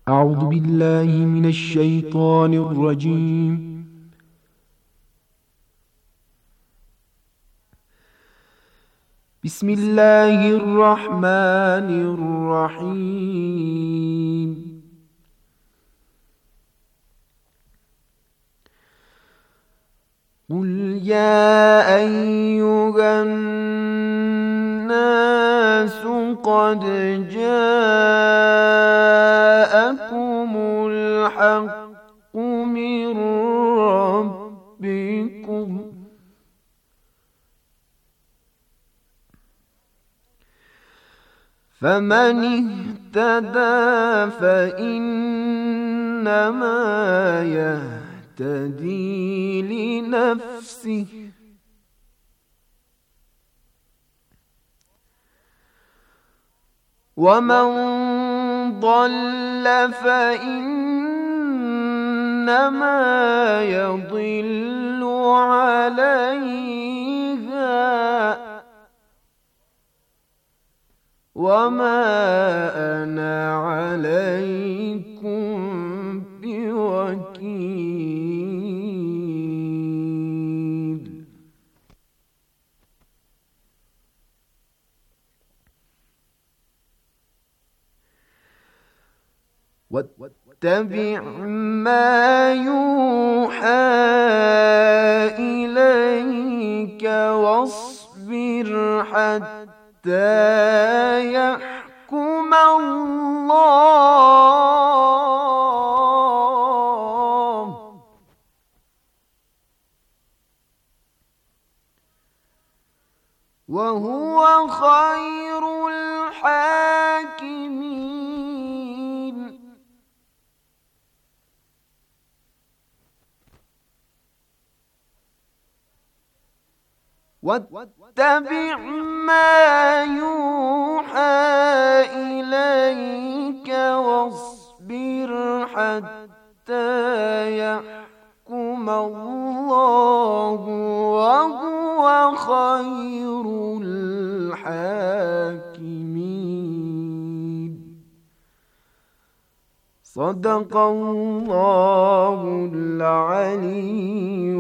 أعوذ بالله من الشيطان الرجيم. بسم الله الرحمن الرحيم. قل يا أيها الناس قد جاءكم الحق من ربكم فمن اهتدى فإنما يهتدي لنفسه ومن ضل فإنما يضل عليها وما أنا عليكم بوكيل. واتبع ما يوحى إليك واصبر حتى يحكم الله وهو خير الحاكمين. واتبع ما يوحى إليك واصبر حتى يحكم الله وهو خير الحاكمين. صدق الله العلي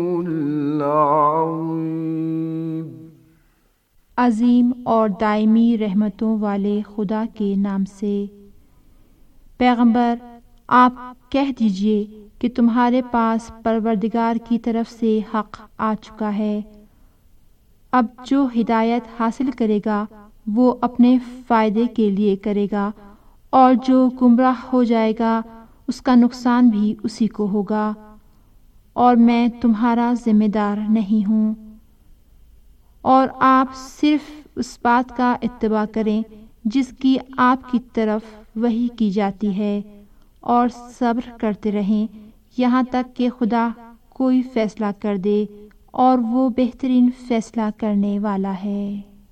العظيم. عظیم اور دائمی رحمتوں والے خدا کے نام سے۔ پیغمبر، آپ کہہ دیجئے کہ تمہارے پاس پروردگار کی طرف سے حق آ چکا ہے۔ اب جو ہدایت حاصل کرے گا وہ اپنے فائدے کے لیے کرے گا، اور جو گمراہ ہو جائے گا اس کا نقصان بھی اسی کو ہوگا، اور میں تمہارا ذمہ دار نہیں ہوں۔ اور آپ صرف اس بات کا اتباع کریں جس کی آپ کی طرف وحی کی جاتی ہے، اور صبر کرتے رہیں یہاں تک کہ خدا کوئی فیصلہ کر دے، اور وہ بہترین فیصلہ کرنے والا ہے۔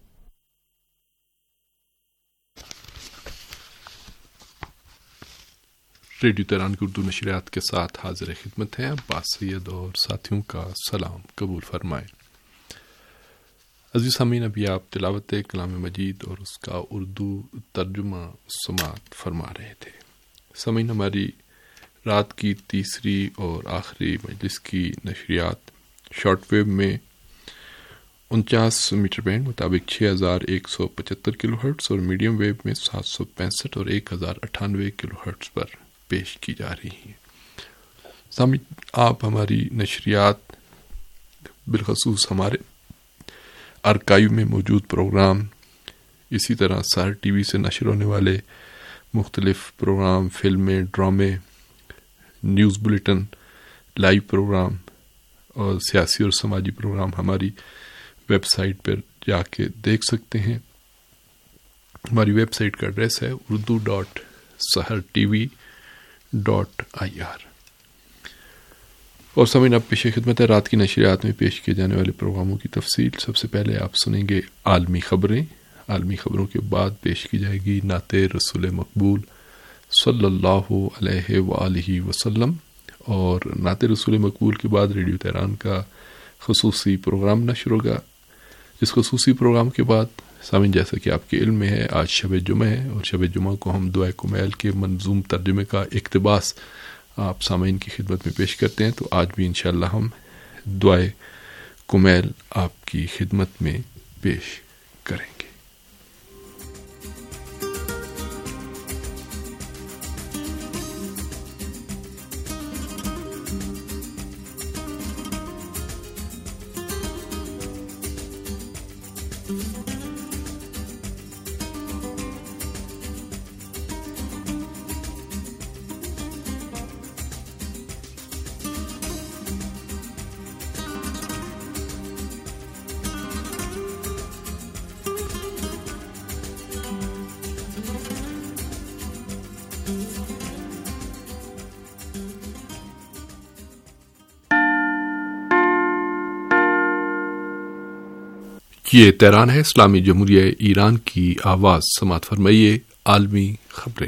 ریڈیو تہران کی اردو نشریات کے ساتھ حاضر خدمت ہیں عباس سید اور ساتھیوں کا سلام قبول فرمائیں۔ عزیز سامعین، ابھی آپ تلاوت کلام مجید اور اس کا اردو ترجمہ سماعت فرما رہے تھے۔ سامعین، ہماری رات کی تیسری اور آخری مجلس کی نشریات شارٹ ویو میں 49 میٹر بینڈ مطابق 6175 کلو ہرٹز اور میڈیم ویو میں 765 اور 1098 کلو ہرٹز پر پیش کی جا رہی ہیں۔ سامعین، آپ ہماری نشریات بالخصوص ہمارے آرکائیو میں موجود پروگرام، اسی طرح سہر ٹی وی سے نشر ہونے والے مختلف پروگرام، فلمیں، ڈرامے، نیوز بلیٹن، لائیو پروگرام اور سیاسی اور سماجی پروگرام ہماری ویب سائٹ پر جا کے دیکھ سکتے ہیں۔ ہماری ویب سائٹ کا ایڈریس ہے urdu.sahartv.ir۔ اور سامعین، اب پیش خدمت ہے رات کی نشریات میں پیش کیے جانے والے پروگراموں کی تفصیل۔ سب سے پہلے آپ سنیں گے عالمی خبریں۔ عالمی خبروں کے بعد پیش کی جائے گی نعت رسول مقبول صلی اللہ علیہ وآلہ وسلم، اور نعت رسول مقبول کے بعد ریڈیو تہران کا خصوصی پروگرام نشر ہوگا۔ اس خصوصی پروگرام کے بعد سامعین، جیسا کہ آپ کے علم میں ہے، آج شب جمعہ ہے اور شب جمعہ کو ہم دعائے کمیل کے منظوم ترجمے کا اقتباس آپ سامعین کی خدمت میں پیش کرتے ہیں، تو آج بھی انشاءاللہ ہم دعائے کمیل آپ کی خدمت میں پیش کریں گے۔ یہ تہران ہے، اسلامی جمہوریہ ایران کی آواز۔ سماعت فرمائیے عالمی خبریں۔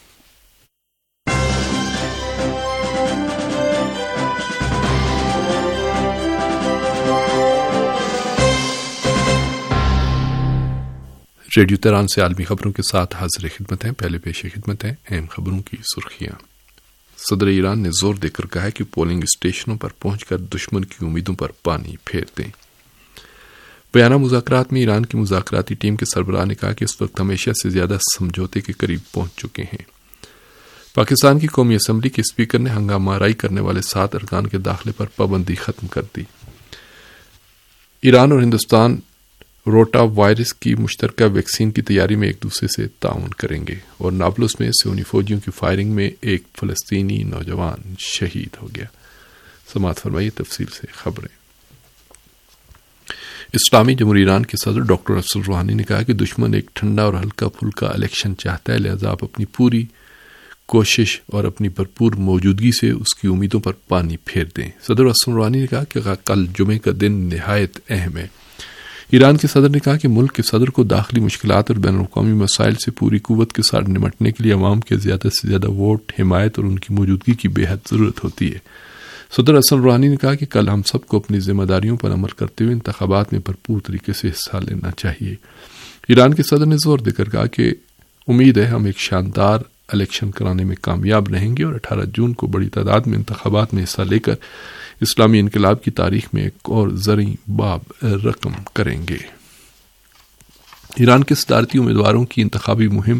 ریڈیو تہران سے عالمی خبروں کے ساتھ حاضر خدمت ہیں۔ پہلے پیش خدمت ہیں اہم خبروں کی سرخیاں۔ صدر ایران نے زور دے کر کہا ہے کہ پولنگ اسٹیشنوں پر پہنچ کر دشمن کی امیدوں پر پانی پھیر دیں۔ بیانہ مذاکرات میں ایران کی مذاکراتی ٹیم کے سربراہ نے کہا کہ اس وقت ہمیشہ سے زیادہ سمجھوتے کے قریب پہنچ چکے ہیں۔ پاکستان کی قومی اسمبلی کے اسپیکر نے ہنگامہ آرائی کرنے والے 7 ارکان کے داخلے پر پابندی ختم کر دی۔ ایران اور ہندوستان روٹا وائرس کی مشترکہ ویکسین کی تیاری میں ایک دوسرے سے تعاون کریں گے، اور نابلس میں سیونی فوجیوں کی فائرنگ میں ایک فلسطینی نوجوان شہید ہو گیا۔ سماعت فرمائیے تفصیل سے خبریں۔ اسلامی جمہوریہ ایران کے صدر ڈاکٹر افضل روحانی نے کہا کہ دشمن ایک ٹھنڈا اور ہلکا پھلکا الیکشن چاہتا ہے، لہذا آپ اپنی پوری کوشش اور اپنی بھرپور موجودگی سے اس کی امیدوں پر پانی پھیر دیں۔ صدر افضل روحانی نے کہا کہ کل جمعے کا دن نہایت اہم ہے۔ ایران کے صدر نے کہا کہ ملک کے صدر کو داخلی مشکلات اور بین الاقوامی مسائل سے پوری قوت کے ساتھ نمٹنے کے لیے عوام کے زیادہ سے زیادہ ووٹ، حمایت اور ان کی موجودگی کی بے حد ضرورت ہوتی ہے۔ صدر حسن روحانی نے کہا کہ کل ہم سب کو اپنی ذمہ داریوں پر عمل کرتے ہوئے انتخابات میں بھرپور طریقے سے حصہ لینا چاہیے۔ ایران کے صدر نے زور دے کر کہا کہ امید ہے ہم ایک شاندار الیکشن کرانے میں کامیاب رہیں گے اور 18 جون کو بڑی تعداد میں انتخابات میں حصہ لے کر اسلامی انقلاب کی تاریخ میں ایک اور زرعی باب رقم کریں گے۔ ایران کے صدارتی امیدواروں کی انتخابی مہم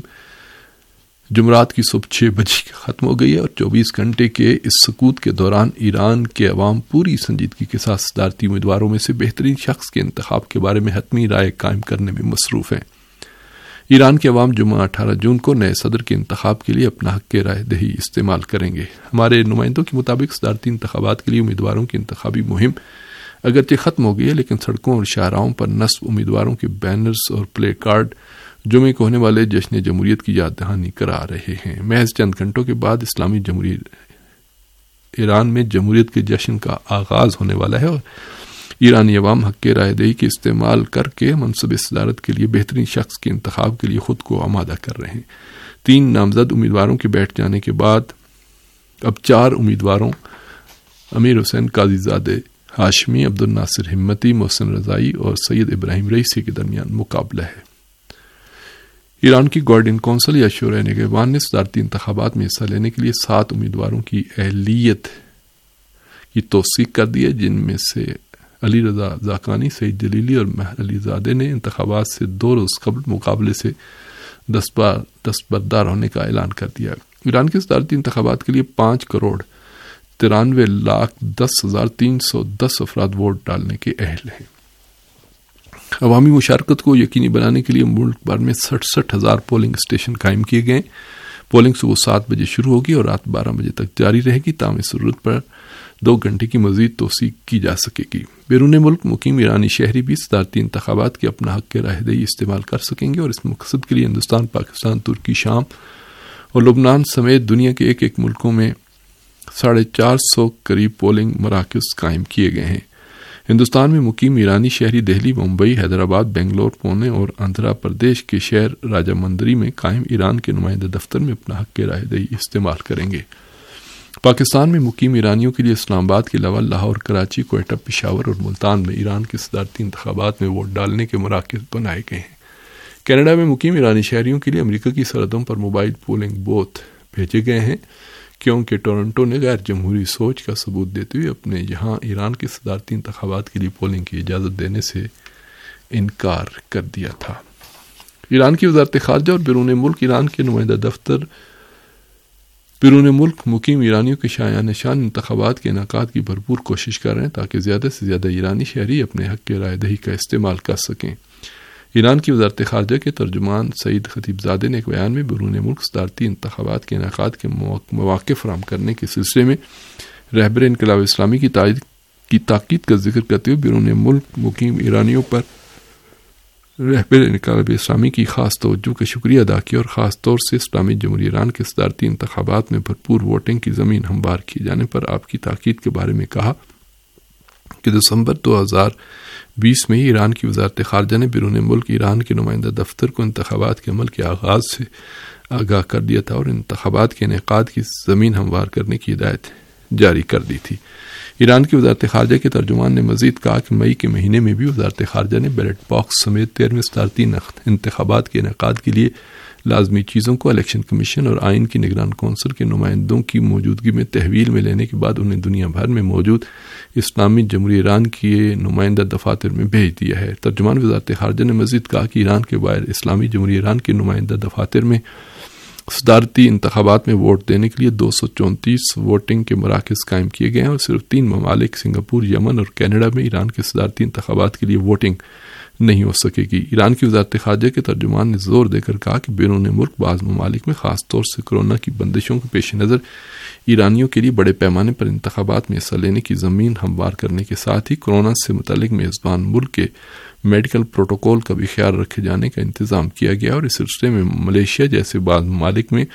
جمعرات کی صبح 6 بجے ختم ہو گئی ہے، اور 24 گھنٹے کے اس سکوت کے دوران ایران کے عوام پوری سنجیدگی کے ساتھ صدارتی امیدواروں میں سے بہترین شخص کے انتخاب کے بارے میں حتمی رائے قائم کرنے میں مصروف ہیں۔ ایران کے عوام جمعہ 18 جون کو نئے صدر کے انتخاب کے لیے اپنا حق رائے دہی استعمال کریں گے۔ ہمارے نمائندوں کے مطابق صدارتی انتخابات کے لیے امیدواروں کی انتخابی مہم اگرچہ ختم ہو گئی ہے، لیکن سڑکوں اور شاہراہوں پر نصب امیدواروں کے بینرز اور پلے کارڈ جمعے کو ہونے والے جشن جمہوریت کی یاد دہانی کرا رہے ہیں۔ محض چند گھنٹوں کے بعد اسلامی جمہوریہ ایران میں جمہوریت کے جشن کا آغاز ہونے والا ہے، اور ایرانی عوام حق رائے دہی کے استعمال کر کے منصب صدارت کے لیے بہترین شخص کے انتخاب کے لیے خود کو آمادہ کر رہے ہیں۔ 3 نامزد امیدواروں کے بیٹھ جانے کے بعد اب 4 امیدواروں امیر حسین قاضی زادہ ہاشمی، عبد الناصر ہمتی، محسن رضائی اور سید ابراہیم رئیسی کے درمیان مقابلہ ہے۔ ایران کی گارڈین کونسل یا شورائے نگہبان نے صدارتی انتخابات میں حصہ لینے کے لیے 7 امیدواروں کی اہلیت کی توثیق کر دی ہے، جن میں سے علی رضا زاکانی، سعید جلیلی اور مہر علی زادے نے انتخابات سے 2 روز قبل مقابلے سے دستبردار ہونے کا اعلان کر دیا۔ ایران کے صدارتی انتخابات کے لیے 5,93,10,310 افراد ووٹ ڈالنے کے اہل ہیں۔ عوامی مشارکت کو یقینی بنانے کے لیے ملک بھر میں 67,000 پولنگ اسٹیشن قائم کیے گئے۔ پولنگ صبح 7 بجے شروع ہوگی اور رات 12 بجے تک جاری رہے گی، تاہم ضرورت پر 2 گھنٹے کی مزید توسیع کی جا سکے گی۔ بیرون ملک مقیم ایرانی شہری بھی صدارتی انتخابات کے اپنا حق رائے دہی استعمال کر سکیں گے، اور اس مقصد کے لیے ہندوستان، پاکستان، ترکی، شام اور لبنان سمیت دنیا کے ایک ملکوں میں 450 قریب پولنگ مراکز قائم کیے گئے ہیں۔ ہندوستان میں مقیم ایرانی شہری دہلی، ممبئی، حیدرآباد، بنگلور، پونے اور آندھرا پردیش کے شہر راجہ مندری میں قائم ایران کے نمائندہ دفتر میں اپنا حق رائے دہی استعمال کریں گے۔ پاکستان میں مقیم ایرانیوں کے لیے اسلام آباد کے علاوہ لاہور، کراچی، کوئٹہ، پشاور اور ملتان میں ایران کے صدارتی انتخابات میں ووٹ ڈالنے کے مراکز بنائے گئے ہیں۔ کینیڈا میں مقیم ایرانی شہریوں کے لیے امریکہ کی سرحدوں پر موبائل پولنگ بوتھ بھیجے گئے ہیں، کیونکہ ٹورنٹو نے غیر جمہوری سوچ کا ثبوت دیتے ہوئے اپنے یہاں ایران کے صدارتی انتخابات کے لیے پولنگ کی اجازت دینے سے انکار کر دیا تھا۔ ایران کی وزارت خارجہ اور بیرون ملک ایران کے نمائندہ دفتر بیرون ملک مقیم ایرانیوں کے شایان نشان انتخابات کے انعقاد کی بھرپور کوشش کر رہے ہیں تاکہ زیادہ سے زیادہ ایرانی شہری اپنے حق کے رائے دہی کا استعمال کر سکیں۔ ایران کی وزارت خارجہ کے ترجمان سعید خطیب زادے نے ایک بیان میں بیرون ملک صدارتی انتخابات کے انعقاد کے مواقع فراہم کرنے کے سلسلے میں رہبر انقلاب اسلامی کی تاکید کا ذکر کرتے ہوئے بیرون ملک مقیم ایرانیوں پر رہبر انقلاب اسلامی کی خاص توجہ کا شکریہ ادا کیا اور خاص طور سے اسلامی جمہوریہ ایران کے صدارتی انتخابات میں بھرپور ووٹنگ کی زمین ہموار کیے جانے پر آپ کی تاکید کے بارے میں کہا کہ دسمبر 2020 میں ہی ایران کی وزارت خارجہ نے بیرون ملک ایران کے نمائندہ دفتر کو انتخابات کے عمل کے آغاز سے آگاہ کر دیا تھا اور انتخابات کے انعقاد کی زمین ہموار کرنے کی ہدایت جاری کر دی تھی۔ ایران کی وزارت خارجہ کے ترجمان نے مزید کہا کہ مئی کے مہینے میں بھی وزارت خارجہ نے بیلٹ باکس سمیت 13ویں صدارتی انتخابات کے انعقاد کے لیے لازمی چیزوں کو الیکشن کمیشن اور آئین کی نگران کونسل کے نمائندوں کی موجودگی میں تحویل میں لینے کے بعد انہیں دنیا بھر میں موجود اسلامی جمہوریہ ایران کے نمائندہ دفاتر میں بھیج دیا ہے۔ ترجمان وزارت خارجہ نے مزید کہا کہ ایران کے باہر اسلامی جمہوریہ ایران کے نمائندہ دفاتر میں صدارتی انتخابات میں ووٹ دینے کے لیے 234 ووٹنگ کے مراکز قائم کیے گئے ہیں اور صرف 3 ممالک سنگاپور، یمن اور کینیڈا میں ایران کے صدارتی انتخابات کے لیے ووٹنگ نہیں ہو سکے گی۔ ایران کی وزارت خارجہ کے ترجمان نے زور دے کر کہا کہ بیرون ملک بعض ممالک میں خاص طور سے کورونا کی بندشوں کے پیش نظر ایرانیوں کے لیے بڑے پیمانے پر انتخابات میں حصہ لینے کی زمین ہموار کرنے کے ساتھ ہی کورونا سے متعلق میزبان ملک کے میڈیکل پروٹوکول کا بھی خیال رکھے جانے کا انتظام کیا گیا اور اس سلسلے میں ملیشیا جیسے بعض ممالک میں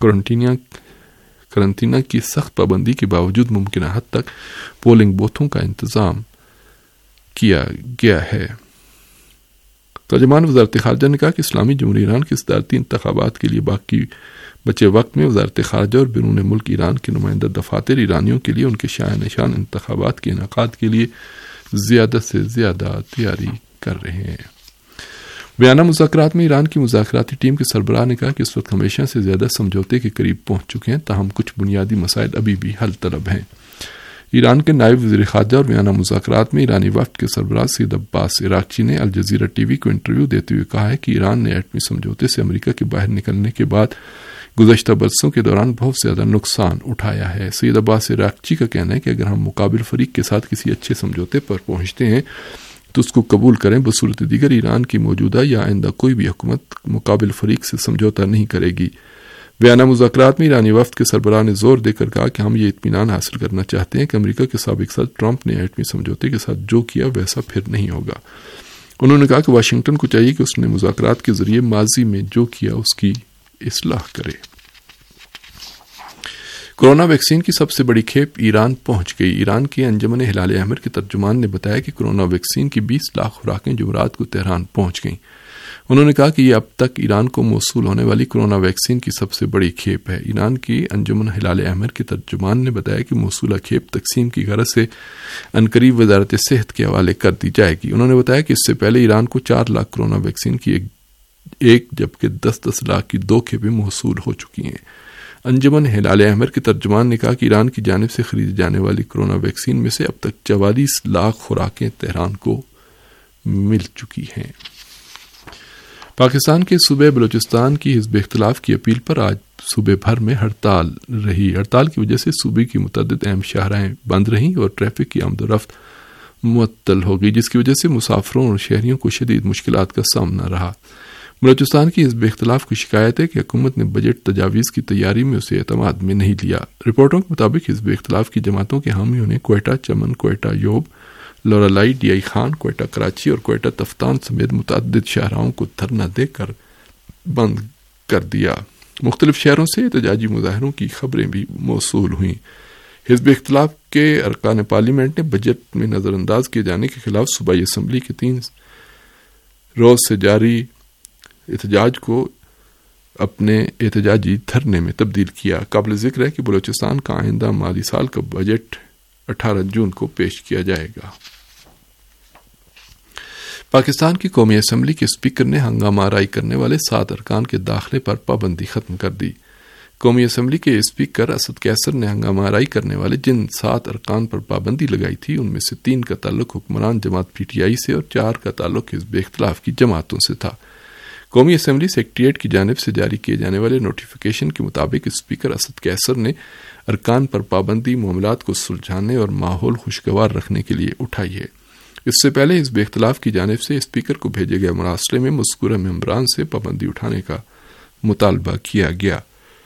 قرنطینہ کی سخت پابندی کے باوجود ممکنہ حد تک پولنگ بوتھوں کا انتظام کیا گیا ہے۔ ترجمان وزارت خارجہ نے کہا کہ اسلامی جمہوریہ ایران کے صدارتی انتخابات کے لیے باقی بچے وقت میں وزارت خارجہ اور بیرون ملک ایران کے نمائندہ دفاتر ایرانیوں کے لیے ان کے شایان نشان انتخابات کے انعقاد کے لیے زیادہ سے زیادہ تیاری کر رہے ہیں۔ بیانہ مذاکرات میں ایران کی مذاکراتی ٹیم کے سربراہ نے کہا کہ اس وقت ہمیشہ سے زیادہ سمجھوتے کے قریب پہنچ چکے ہیں، تاہم کچھ بنیادی مسائل ابھی بھی حل طلب ہیں۔ ایران کے نائب وزیر خارجہ اور بیانہ مذاکرات میں ایرانی وفد کے سربراہ سید عباس عراقچی نے الجزیرہ ٹی وی کو انٹرویو دیتے ہوئے کہا ہے کہ ایران نے ایٹمی سمجھوتے سے امریکہ کے باہر نکلنے کے بعد گزشتہ برسوں کے دوران بہت زیادہ نقصان اٹھایا ہے۔ سید عباس عراقچی کا کہنا ہے کہ اگر ہم مقابل فریق کے ساتھ کسی اچھے سمجھوتے پر پہنچتے ہیں تو اس کو قبول کریں، بصورت دیگر ایران کی موجودہ یا آئندہ کوئی بھی حکومت مقابل فریق سے سمجھوتا نہیں کرے گی۔ بیانہ مذاکرات میں ایرانی وفد کے سربراہ نے زور دے کر کہا کہ ہم یہ اطمینان حاصل کرنا چاہتے ہیں کہ امریکہ کے سابق صدر ٹرمپ نے ایٹمی سمجھوتے کے ساتھ جو کیا ویسا پھر نہیں ہوگا۔ انہوں نے کہا کہ واشنگٹن کو چاہیے کہ اس نے مذاکرات کے ذریعے ماضی میں جو کیا اس کی اصلاح کرے۔ کورونا ویکسین کی سب سے بڑی کھیپ ایران پہنچ گئی۔ ایران کے انجمن ہلال احمر کے ترجمان نے بتایا کہ کورونا ویکسین کی 20 لاکھ خوراکیں جمعرات کو تہران پہنچ گئیں۔ انہوں نے کہا کہ یہ اب تک ایران کو موصول ہونے والی کورونا ویکسین کی سب سے بڑی کھیپ ہے۔ ایران کی انجمن ہلال احمر کے ترجمان نے بتایا کہ موصولہ کھیپ تقسیم کی غرض سے عنقریب وزارت صحت کے حوالے کر دی جائے گی۔ انہوں نے بتایا کہ اس سے پہلے ایران کو 4 لاکھ کورونا ویکسین کی ایک جبکہ 10 لاکھ کی 2 کھیپیں موصول ہو چکی ہیں۔ انجمن ہلال احمر کے ترجمان نے کہا کہ ایران کی جانب سے خریدی جانے والی کورونا ویکسین میں سے اب تک 44 لاکھ خوراکیں تہران کو مل چکی ہیں۔ پاکستان کے صوبے بلوچستان کی حزب اختلاف کی اپیل پر آج صوبے بھر میں ہڑتال رہی۔ ہڑتال کی وجہ سے صوبے کی متعدد اہم شاہراہیں بند رہیں اور ٹریفک کی آمد و رفت معطل ہو گئی، جس کی وجہ سے مسافروں اور شہریوں کو شدید مشکلات کا سامنا رہا۔ بلوچستان کی حزب اختلاف کی شکایت ہے کہ حکومت نے بجٹ تجاویز کی تیاری میں اسے اعتماد میں نہیں لیا۔ رپورٹوں کے مطابق حزب اختلاف کی جماعتوں کے حامیوں نے کوئٹہ، چمن، کوئٹہ یوب، لورالائی، ڈی آئی خان، کوئٹہ کراچی اور کوئٹہ تفتان سمیت متعدد شاہراہوں کو دھرنا دے کر بند کر دیا۔ مختلف شہروں سے احتجاجی مظاہروں کی خبریں بھی موصول ہوئیں۔ حزب اختلاف کے ارکان پارلیمنٹ نے بجٹ میں نظر انداز کیے جانے کے خلاف صوبائی اسمبلی کے 3 روز سے جاری احتجاج کو اپنے احتجاجی دھرنے میں تبدیل کیا۔ قابل ذکر ہے کہ بلوچستان کا آئندہ مالی سال کا بجٹ 18 جون کو پیش کیا جائے گا۔ پاکستان کی قومی اسمبلی کے اسپیکر نے ہنگامہ آرائی کرنے والے 7 ارکان کے داخلے پر پابندی ختم کر دی۔ قومی اسمبلی کے اسپیکر اسد قیصر نے ہنگامہ آرائی کرنے والے جن 7 ارکان پر پابندی لگائی تھی ان میں سے 3 کا تعلق حکمران جماعت پی ٹی آئی سے اور 4 کا تعلق حزب اختلاف کی جماعتوں سے تھا۔ قومی اسمبلی سیکریٹریٹ کی جانب سے جاری کیے جانے والے نوٹیفیکیشن کے مطابق اسپیکر اسد قیصر نے ارکان پر پابندی معاملات کو سلجھانے اور ماحول خوشگوار رکھنے کے لیے اٹھائی ہے۔ اس سے پہلے حزب اختلاف کی جانب سے اسپیکر کو بھیجے گئے مراسلے میں مذکورہ ممبران سے پابندی اٹھانے کا مطالبہ کیا گیا۔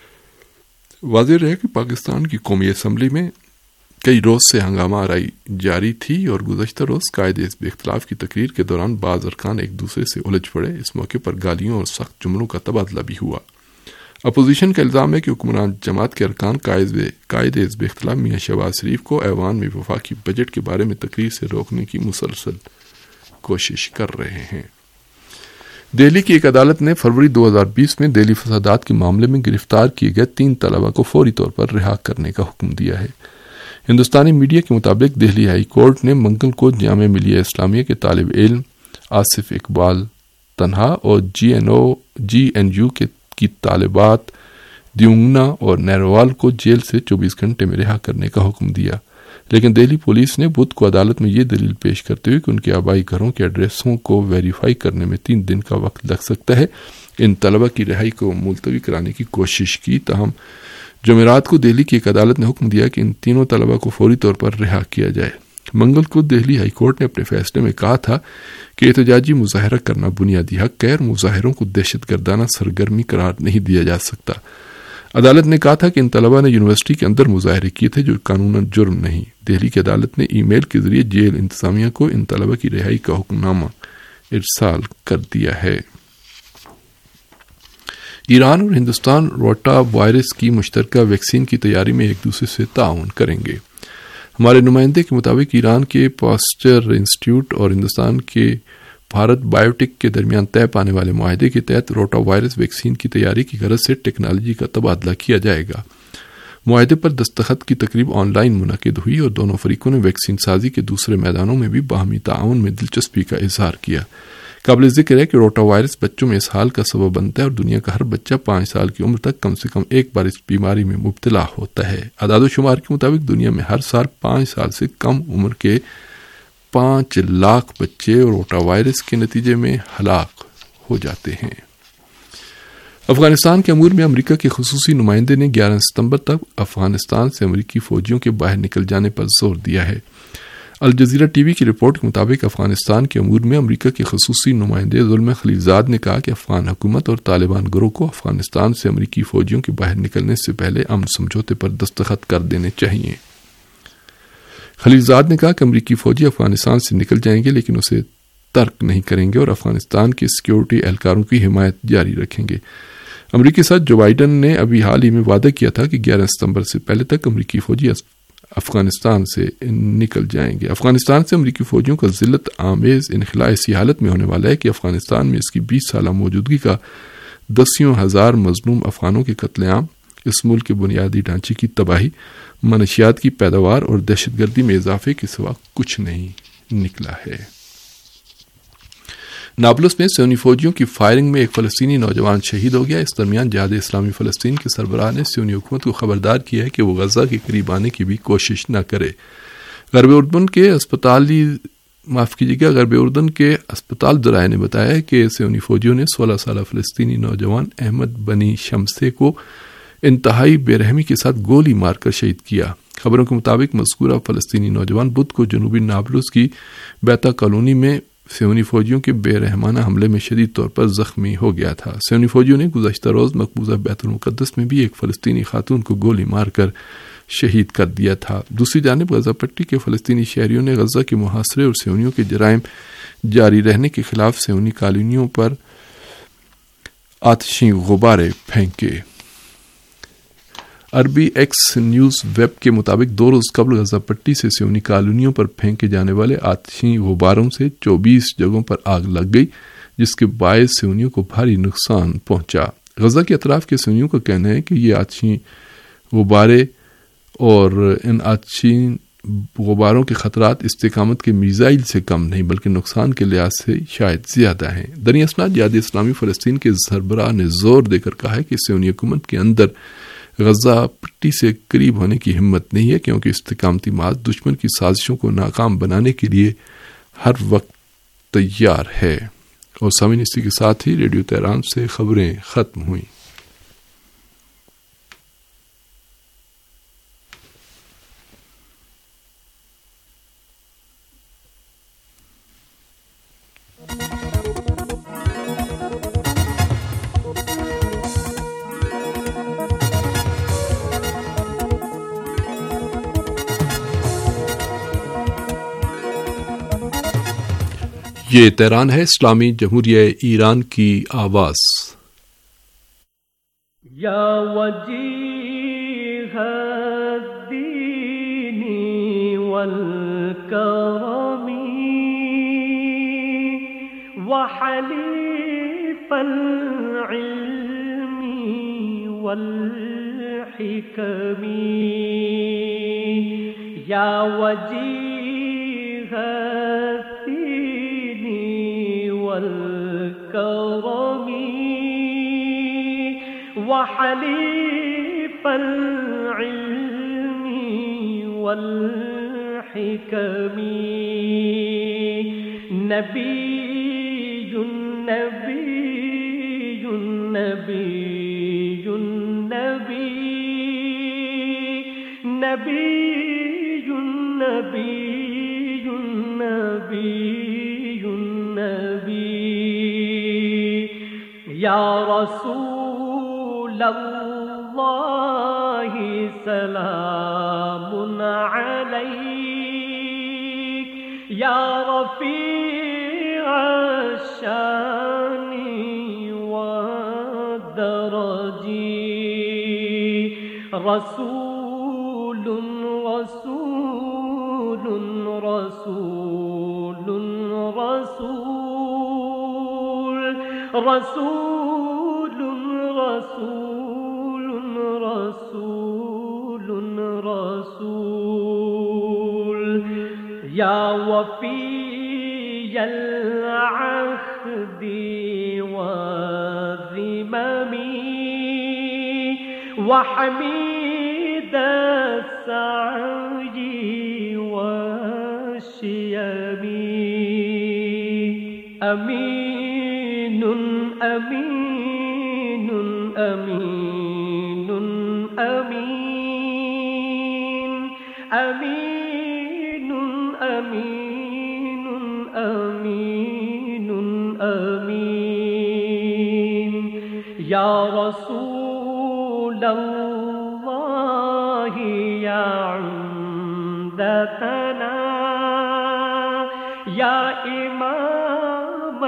واضح رہے کہ پاکستان کی قومی اسمبلی میں کئی روز سے ہنگامہ آرائی جاری تھی اور گزشتہ روز قائد حزب اختلاف کی تقریر کے دوران بعض ارکان ایک دوسرے سے الجھ پڑے۔ اس موقع پر گالیوں اور سخت جملوں کا تبادلہ بھی ہوا۔ اپوزیشن کا الزام ہے کہ حکمران جماعت کے ارکان قائد حزب اختلاف میاں شہباز شریف کو ایوان میں وفاقی بجٹ کے بارے میں تقریر سے روکنے کی مسلسل کوشش کر رہے ہیں۔ دہلی کی ایک عدالت نے فروری 2020 میں دہلی فسادات کے معاملے میں گرفتار کیے گئے 3 طلبہ کو فوری طور پر رہا کرنے کا حکم دیا ہے۔ ہندوستانی میڈیا کے مطابق دہلی ہائی کورٹ نے منگل کو جامعہ ملیہ اسلامیہ کے طالب علم آصف اقبال تنہا اور جی این یو کی طالبات دیونگنا اور نیروال کو جیل سے 24 گھنٹے میں رہا کرنے کا حکم دیا، لیکن دہلی پولیس نے بدھ کو عدالت میں یہ دلیل پیش کرتے ہوئے کہ ان کے آبائی گھروں کے ایڈریسوں کو ویریفائی کرنے میں 3 دن کا وقت لگ سکتا ہے، ان طلبہ کی رہائی کو ملتوی کرانے کی کوشش کی۔ تاہم جمعرات کو دہلی کی ایک عدالت نے حکم دیا کہ ان تینوں طلبہ کو فوری طور پر رہا کیا جائے۔ منگل کو دہلی ہائی کورٹ نے اپنے فیصلے میں کہا تھا کہ احتجاجی مظاہرہ کرنا بنیادی حق ہے اور مظاہروں کو دہشت گردانہ سرگرمی قرار نہیں دیا جا سکتا۔ عدالت نے کہا تھا کہ ان طلبہ نے یونیورسٹی کے اندر مظاہرے کیے تھے جو قانوناً جرم نہیں۔ دہلی کی عدالت نے ای میل کے ذریعے جیل انتظامیہ کو ان طلبہ کی رہائی کا حکم نامہ ارسال کر دیا ہے۔ ایران اور ہندوستان روٹا وائرس کی مشترکہ ویکسین کی تیاری میں ایک دوسرے سے تعاون کریں گے۔ ہمارے نمائندے کے مطابق ایران کے پاسچر انسٹیٹیوٹ اور ہندوستان کے بھارت بائیوٹیک کے درمیان طے پانے والے معاہدے کے تحت روٹا وائرس ویکسین کی تیاری کی غرض سے ٹیکنالوجی کا تبادلہ کیا جائے گا۔ معاہدے پر دستخط کی تقریب آن لائن منعقد ہوئی اور دونوں فریقوں نے ویکسین سازی کے دوسرے میدانوں میں بھی باہمی تعاون میں دلچسپی کا اظہار کیا۔ قابل ذکر ہے کہ روٹا وائرس بچوں میں اسہال کا سبب بنتا ہے اور دنیا کا ہر بچہ 5 سال کی عمر تک کم سے کم ایک بار اس بیماری میں مبتلا ہوتا ہے۔ اعداد و شمار کے مطابق دنیا میں ہر سال 5 سال سے کم عمر کے 5 لاکھ بچے روٹا وائرس کے نتیجے میں ہلاک ہو جاتے ہیں۔ افغانستان کے امور میں امریکہ کے خصوصی نمائندے نے 11 ستمبر تک افغانستان سے امریکی فوجیوں کے باہر نکل جانے پر زور دیا ہے۔ الجزیرہ ٹی وی کی رپورٹ کے مطابق افغانستان کے امور میں امریکہ کے خصوصی نمائندے زلمے خلیلزاد نے کہا کہ افغان حکومت اور طالبان گروہ کو افغانستان سے امریکی فوجیوں کے باہر نکلنے سے پہلے امن سمجھوتے پر دستخط کر دینے چاہیے۔ خلیلزاد نے کہا کہ امریکی فوجی افغانستان سے نکل جائیں گے لیکن اسے ترک نہیں کریں گے اور افغانستان کے سیکیورٹی اہلکاروں کی حمایت جاری رکھیں گے۔ امریکی صدر جو بائیڈن نے ابھی حال ہی میں وعدہ کیا تھا کہ 11 ستمبر سے پہلے تک امریکی فوجی افغانستان سے نکل جائیں گے۔ افغانستان سے امریکی فوجیوں کا ذلت آمیز انخلاء اسی حالت میں ہونے والا ہے کہ افغانستان میں اس کی 20 سالہ موجودگی کا 10,000 مظلوم افغانوں کے قتل عام، اس ملک کے بنیادی ڈھانچے کی تباہی، منشیات کی پیداوار اور دہشت گردی میں اضافے کے سوا کچھ نہیں نکلا ہے۔ نابلس میں سیونی فوجیوں کی فائرنگ میں ایک فلسطینی نوجوان شہید ہو گیا۔ اس درمیان جہاد اسلامی فلسطین کے سربراہ نے سیونی حکومت کو خبردار کیا ہے کہ وہ غزہ کے قریب آنے کی بھی کوشش نہ کرے۔ غرب اردن کے اسپتال ذرائع نے بتایا کہ سیونی فوجیوں نے 16 سالہ فلسطینی نوجوان احمد بنی شمسے کو انتہائی بے رحمی کے ساتھ گولی مار کر شہید کیا۔ خبروں کے مطابق مذکورہ فلسطینی نوجوان بدھ کو جنوبی نابلس کی بیتا کالونی میں سیونی فوجیوں کے بے رحمانہ حملے میں شدید طور پر زخمی ہو گیا تھا۔ سیونی فوجیوں نے گزشتہ روز مقبوضہ بیت المقدس میں بھی ایک فلسطینی خاتون کو گولی مار کر شہید کر دیا تھا۔ دوسری جانب غزہ پٹی کے فلسطینی شہریوں نے غزہ کے محاصرے اور سیونیوں کے جرائم جاری رہنے کے خلاف سیونی کالونیوں پر آتشی غبارے پھینکے۔ عربی ایکس نیوز ویب کے مطابق 2 روز قبل غزہ پٹی سے سیونی کالونیوں پر پھینکے جانے والے آتشی غباروں سے 24 جگہوں پر آگ لگ گئی، جس کے باعث سیونیوں کو بھاری نقصان پہنچا۔ غزہ کے اطراف کے سیونیوں کا کہنا ہے کہ یہ آتشی غبارے اور ان غباروں کے خطرات استقامت کے میزائل سے کم نہیں بلکہ نقصان کے لحاظ سے شاید زیادہ ہیں۔ دریں اسناد جہاد اسلامی فلسطین کے سربراہ نے زور دے کر کہا ہے کہ صہیونی حکومت کے اندر غزہ پٹی سے قریب ہونے کی ہمت نہیں ہے، کیونکہ استقامتی محاذ دشمن کی سازشوں کو ناکام بنانے کے لیے ہر وقت تیار ہے۔ اور سامعین، اسی کے ساتھ ہی ریڈیو تہران سے خبریں ختم ہوئیں۔ یہ تہران ہے، اسلامی جمہوریہ ایران کی آواز۔ یا وجیہ الدین والکرم وحلیف العلم والحکم، یا وجیہ والکرم وحلیف العلم والحکم، نبی نبی نبی نبی نبی نبی یا رسول اللہ سلام علیک، یا رفیع الشان والدرج، رسول رسول رسول رسول رسول رسول رسول رسول، یا وفی العہد والذمم وحمید السعی والشیم، امین امین امین امین امین امین امین امین، یا رسول اللہ یا عمدتنا یا امام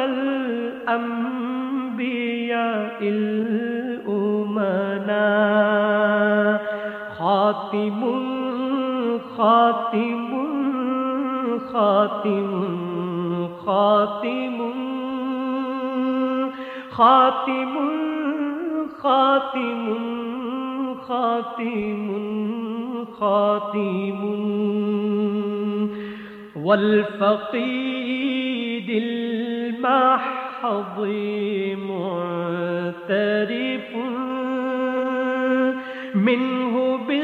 الانبیاء الامنا، خاتم خاتم خاتم خاتم خاتم خاتم خاتم خاتم، والفقید المحض معترف منه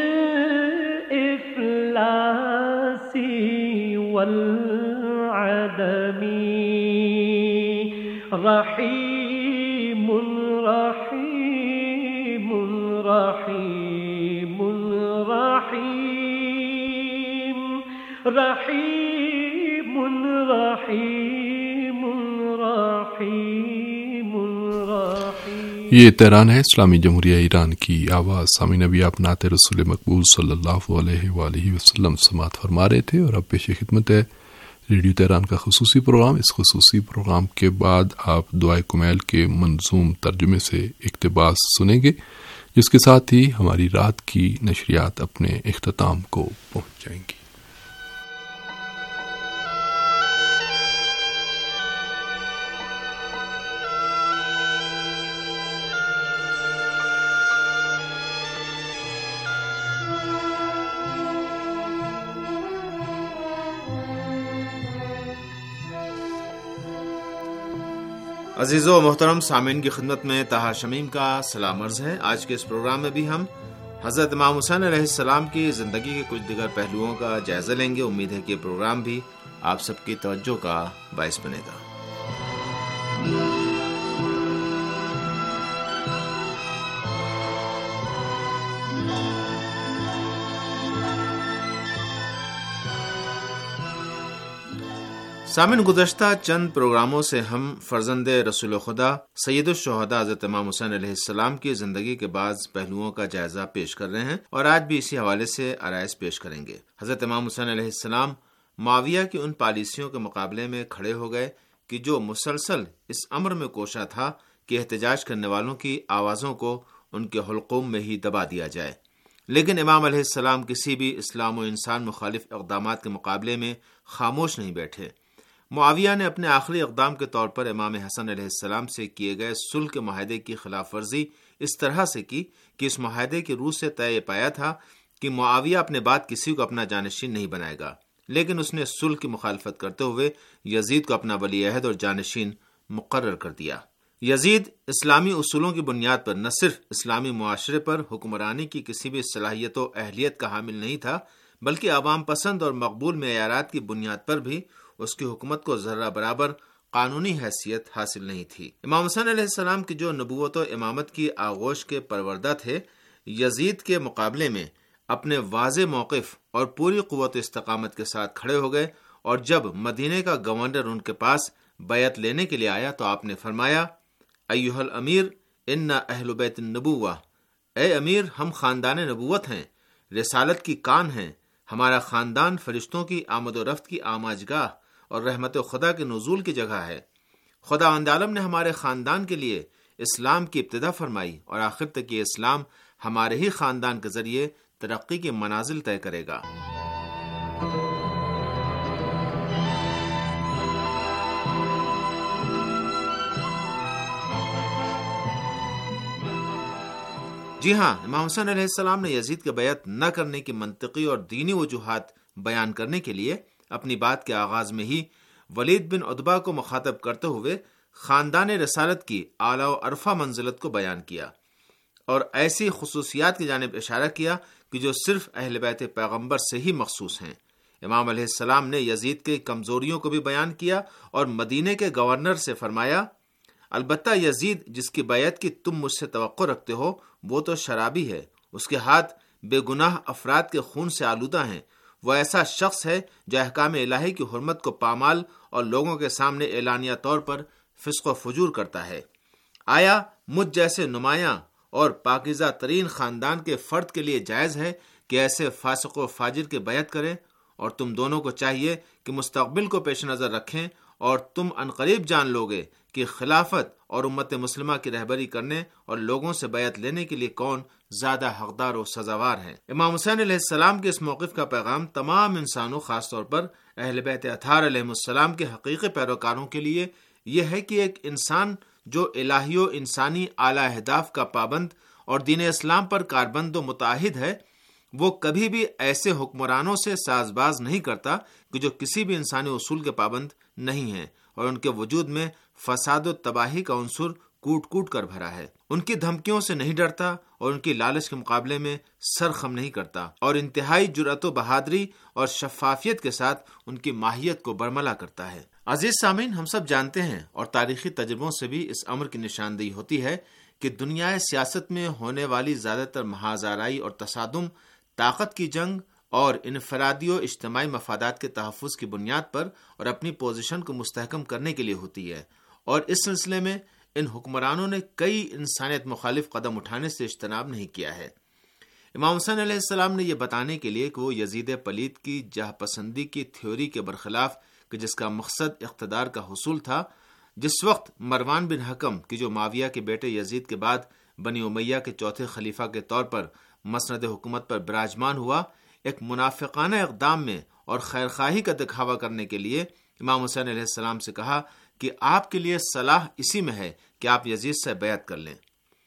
بالإفلاس والعدم، رحیم رحیم رحیم رحیم رحیم رحیم رحیم رحیم۔ یہ تہران ہے، اسلامی جمہوریہ ایران کی آواز۔ سامعین، ابھی آپ نعت رسول مقبول صلی اللہ علیہ وآلہ وسلم سماعت فرما رہے تھے، اور اب پیش خدمت ہے ریڈیو تہران کا خصوصی پروگرام۔ اس خصوصی پروگرام کے بعد آپ دعائے کمیل کے منظوم ترجمے سے اقتباس سنیں گے، جس کے ساتھ ہی ہماری رات کی نشریات اپنے اختتام کو پہنچ جائیں گی۔ عزیزو و محترم سامعین کی خدمت میں طاہر شمیم کا سلام عرض ہے۔ آج کے اس پروگرام میں بھی ہم حضرت امام حسین علیہ السلام کی زندگی کے کچھ دیگر پہلوؤں کا جائزہ لیں گے۔ امید ہے کہ یہ پروگرام بھی آپ سب کی توجہ کا باعث بنے گا۔ سامعین، گزشتہ چند پروگراموں سے ہم فرزند رسول خدا سید الشہداء حضرت امام حسین علیہ السلام کی زندگی کے بعض پہلوؤں کا جائزہ پیش کر رہے ہیں، اور آج بھی اسی حوالے سے آرائز پیش کریں گے۔ حضرت امام حسین علیہ السلام معاویہ کی ان پالیسیوں کے مقابلے میں کھڑے ہو گئے کہ جو مسلسل اس امر میں کوشاں تھا کہ احتجاج کرنے والوں کی آوازوں کو ان کے حلقوم میں ہی دبا دیا جائے، لیکن امام علیہ السلام کسی بھی اسلام و انسان مخالف اقدامات کے مقابلے میں خاموش نہیں بیٹھے۔ معاویہ نے اپنے آخری اقدام کے طور پر امام حسن علیہ السلام سے کیے گئے صلح کے معاہدے کی خلاف ورزی اس طرح سے کی کہ اس معاہدے کی روح سے طے پایا تھا کہ معاویہ اپنے بعد کسی کو اپنا جانشین نہیں بنائے گا، لیکن اس نے صلح کی مخالفت کرتے ہوئے یزید کو اپنا ولی عہد اور جانشین مقرر کر دیا۔ یزید اسلامی اصولوں کی بنیاد پر نہ صرف اسلامی معاشرے پر حکمرانی کی کسی بھی صلاحیت و اہلیت کا حامل نہیں تھا، بلکہ عوام پسند اور مقبول معیارات کی بنیاد پر بھی اس کی حکومت کو ذرہ برابر قانونی حیثیت حاصل نہیں تھی۔ امام حسین علیہ السلام کی جو نبوت و امامت کی آغوش کے پروردہ تھے، یزید کے مقابلے میں اپنے واضح موقف اور پوری قوت و استقامت کے ساتھ کھڑے ہو گئے، اور جب مدینے کا گورنر ان کے پاس بیعت لینے کے لیے آیا تو آپ نے فرمایا، ایھا الامیر ان اہل بیت النبوہ، اے امیر، ہم خاندان نبوت ہیں، رسالت کی کان ہیں، ہمارا خاندان فرشتوں کی آمد و رفت کی آماجگاہ اور رحمت خدا کے نزول کی جگہ ہے۔ خداوند عالم نے ہمارے خاندان کے لیے اسلام کی ابتدا فرمائی، اور آخر تک یہ اسلام ہمارے ہی خاندان کے ذریعے ترقی کے منازل طے کرے گا۔ جی ہاں، امام حسین علیہ السلام نے یزید کے بیعت نہ کرنے کی منطقی اور دینی وجوہات بیان کرنے کے لیے اپنی بات کے آغاز میں ہی ولید بن عتبہ کو مخاطب کرتے ہوئے خاندان رسالت کی اعلیٰ و عرفہ منزلت کو بیان کیا، اور ایسی خصوصیات کی جانب اشارہ کیا کہ جو صرف اہل بیت پیغمبر سے ہی مخصوص ہیں۔ امام علیہ السلام نے یزید کی کمزوریوں کو بھی بیان کیا اور مدینے کے گورنر سے فرمایا، البتہ یزید جس کی بیعت کی تم مجھ سے توقع رکھتے ہو وہ تو شرابی ہے، اس کے ہاتھ بے گناہ افراد کے خون سے آلودہ ہیں، وہ ایسا شخص ہے جو احکام الہی کی حرمت کو پامال اور لوگوں کے سامنے اعلانیہ طور پر فسق و فجور کرتا ہے۔ آیا مجھ جیسے نمایاں اور پاکیزہ ترین خاندان کے فرد کے لیے جائز ہے کہ ایسے فاسق و فاجر کی بیعت کریں؟ اور تم دونوں کو چاہیے کہ مستقبل کو پیش نظر رکھیں، اور تم عنقریب جان لوگے کہ خلافت اور امت مسلمہ کی رہبری کرنے اور لوگوں سے بیعت لینے کے لیے کون زیادہ حقدار و سزاوار ہے۔ امام حسین علیہ السلام کے اس موقف کا پیغام تمام انسانوں، خاص طور پر اہل بیت اطہار علیہ السلام کے حقیقی پیروکاروں کے لیے یہ ہے کہ ایک انسان جو الہی و انسانی اعلیٰ اہداف کا پابند اور دین اسلام پر کاربند و متعہد ہے، وہ کبھی بھی ایسے حکمرانوں سے ساز باز نہیں کرتا کہ جو کسی بھی انسانی اصول کے پابند نہیں ہیں، اور ان کے وجود میں فساد و تباہی کا عنصر کوٹ کوٹ کر بھرا ہے۔ ان کی دھمکیوں سے نہیں ڈرتا اور ان کی لالچ کے مقابلے میں سر خم نہیں کرتا، اور انتہائی جرأت و بہادری اور شفافیت کے ساتھ ان کی ماہیت کو برملا کرتا ہے۔ عزیز سامعین، ہم سب جانتے ہیں اور تاریخی تجربوں سے بھی اس امر کی نشاندہی ہوتی ہے کہ دنیا سیاست میں ہونے والی زیادہ تر محاذ آرائی اور تصادم طاقت کی جنگ اور انفرادی و اجتماعی مفادات کے تحفظ کی بنیاد پر اور اپنی پوزیشن کو مستحکم کرنے کے لیے ہوتی ہے، اور اس سلسلے میں ان حکمرانوں نے کئی انسانیت مخالف قدم اٹھانے سے اجتناب نہیں کیا ہے۔ امام حسین علیہ السلام نے یہ بتانے کے لیے کہ وہ یزید پلید کی جاہ پسندی کی تھیوری کے برخلاف، کہ جس کا مقصد اقتدار کا حصول تھا، جس وقت مروان بن حکم کی جو معاویہ کے بیٹے یزید کے بعد بنی امیہ کے چوتھے خلیفہ کے طور پر مسند حکومت پر براجمان ہوا، ایک منافقانہ اقدام میں اور خیرخواہی کا دکھاوا کرنے کے لیے امام حسین علیہ السلام سے کہا کہ آپ کے لیے صلاح اسی میں ہے کہ آپ یزید سے بیعت کر لیں۔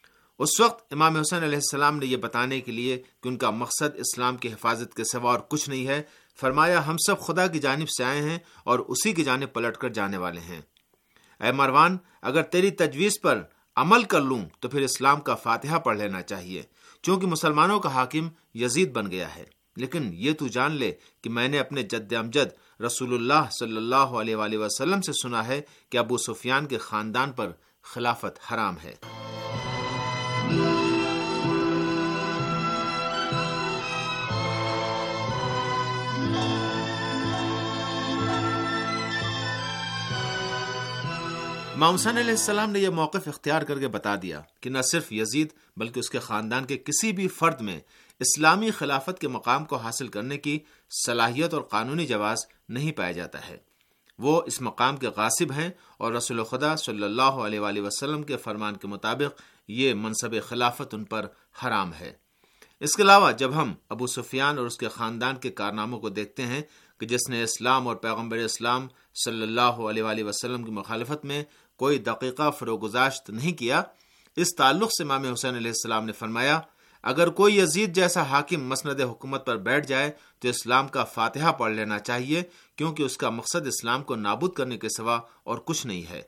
اس وقت امام حسین علیہ السلام نے یہ بتانے کے لیے کہ ان کا مقصد اسلام کی حفاظت کے سوا اور کچھ نہیں ہے، فرمایا، ہم سب خدا کی جانب سے آئے ہیں اور اسی کی جانب پلٹ کر جانے والے ہیں۔ اے مروان، اگر تیری تجویز پر عمل کر لوں تو پھر اسلام کا فاتحہ پڑھ لینا چاہیے، چونکہ مسلمانوں کا حاکم یزید بن گیا ہے۔ لیکن یہ تو جان لے کہ میں نے اپنے جد امجد رسول اللہ صلی اللہ علیہ وآلہ وسلم سے سنا ہے کہ ابو سفیان کے خاندان پر خلافت حرام ہے۔ امام حسین علیہ السلام نے یہ موقف اختیار کر کے بتا دیا کہ نہ صرف یزید بلکہ اس کے خاندان کے کسی بھی فرد میں اسلامی خلافت کے مقام کو حاصل کرنے کی صلاحیت اور قانونی جواز نہیں پایا جاتا ہے۔ وہ اس مقام کے غاصب ہیں اور رسول خدا صلی اللہ علیہ وآلہ وسلم کے فرمان کے مطابق یہ منصب خلافت ان پر حرام ہے۔ اس کے علاوہ جب ہم ابو سفیان اور اس کے خاندان کے کارناموں کو دیکھتے ہیں کہ جس نے اسلام اور پیغمبر اسلام صلی اللہ علیہ وآلہ وسلم کی مخالفت میں کوئی دقیقہ فروگزاشت نہیں کیا، اس تعلق سے امام حسین علیہ السلام نے فرمایا، اگر کوئی یزید جیسا حاکم مسند حکومت پر بیٹھ جائے تو اسلام کا فاتحہ پڑھ لینا چاہیے، کیونکہ اس کا مقصد اسلام کو نابود کرنے کے سوا اور کچھ نہیں ہے۔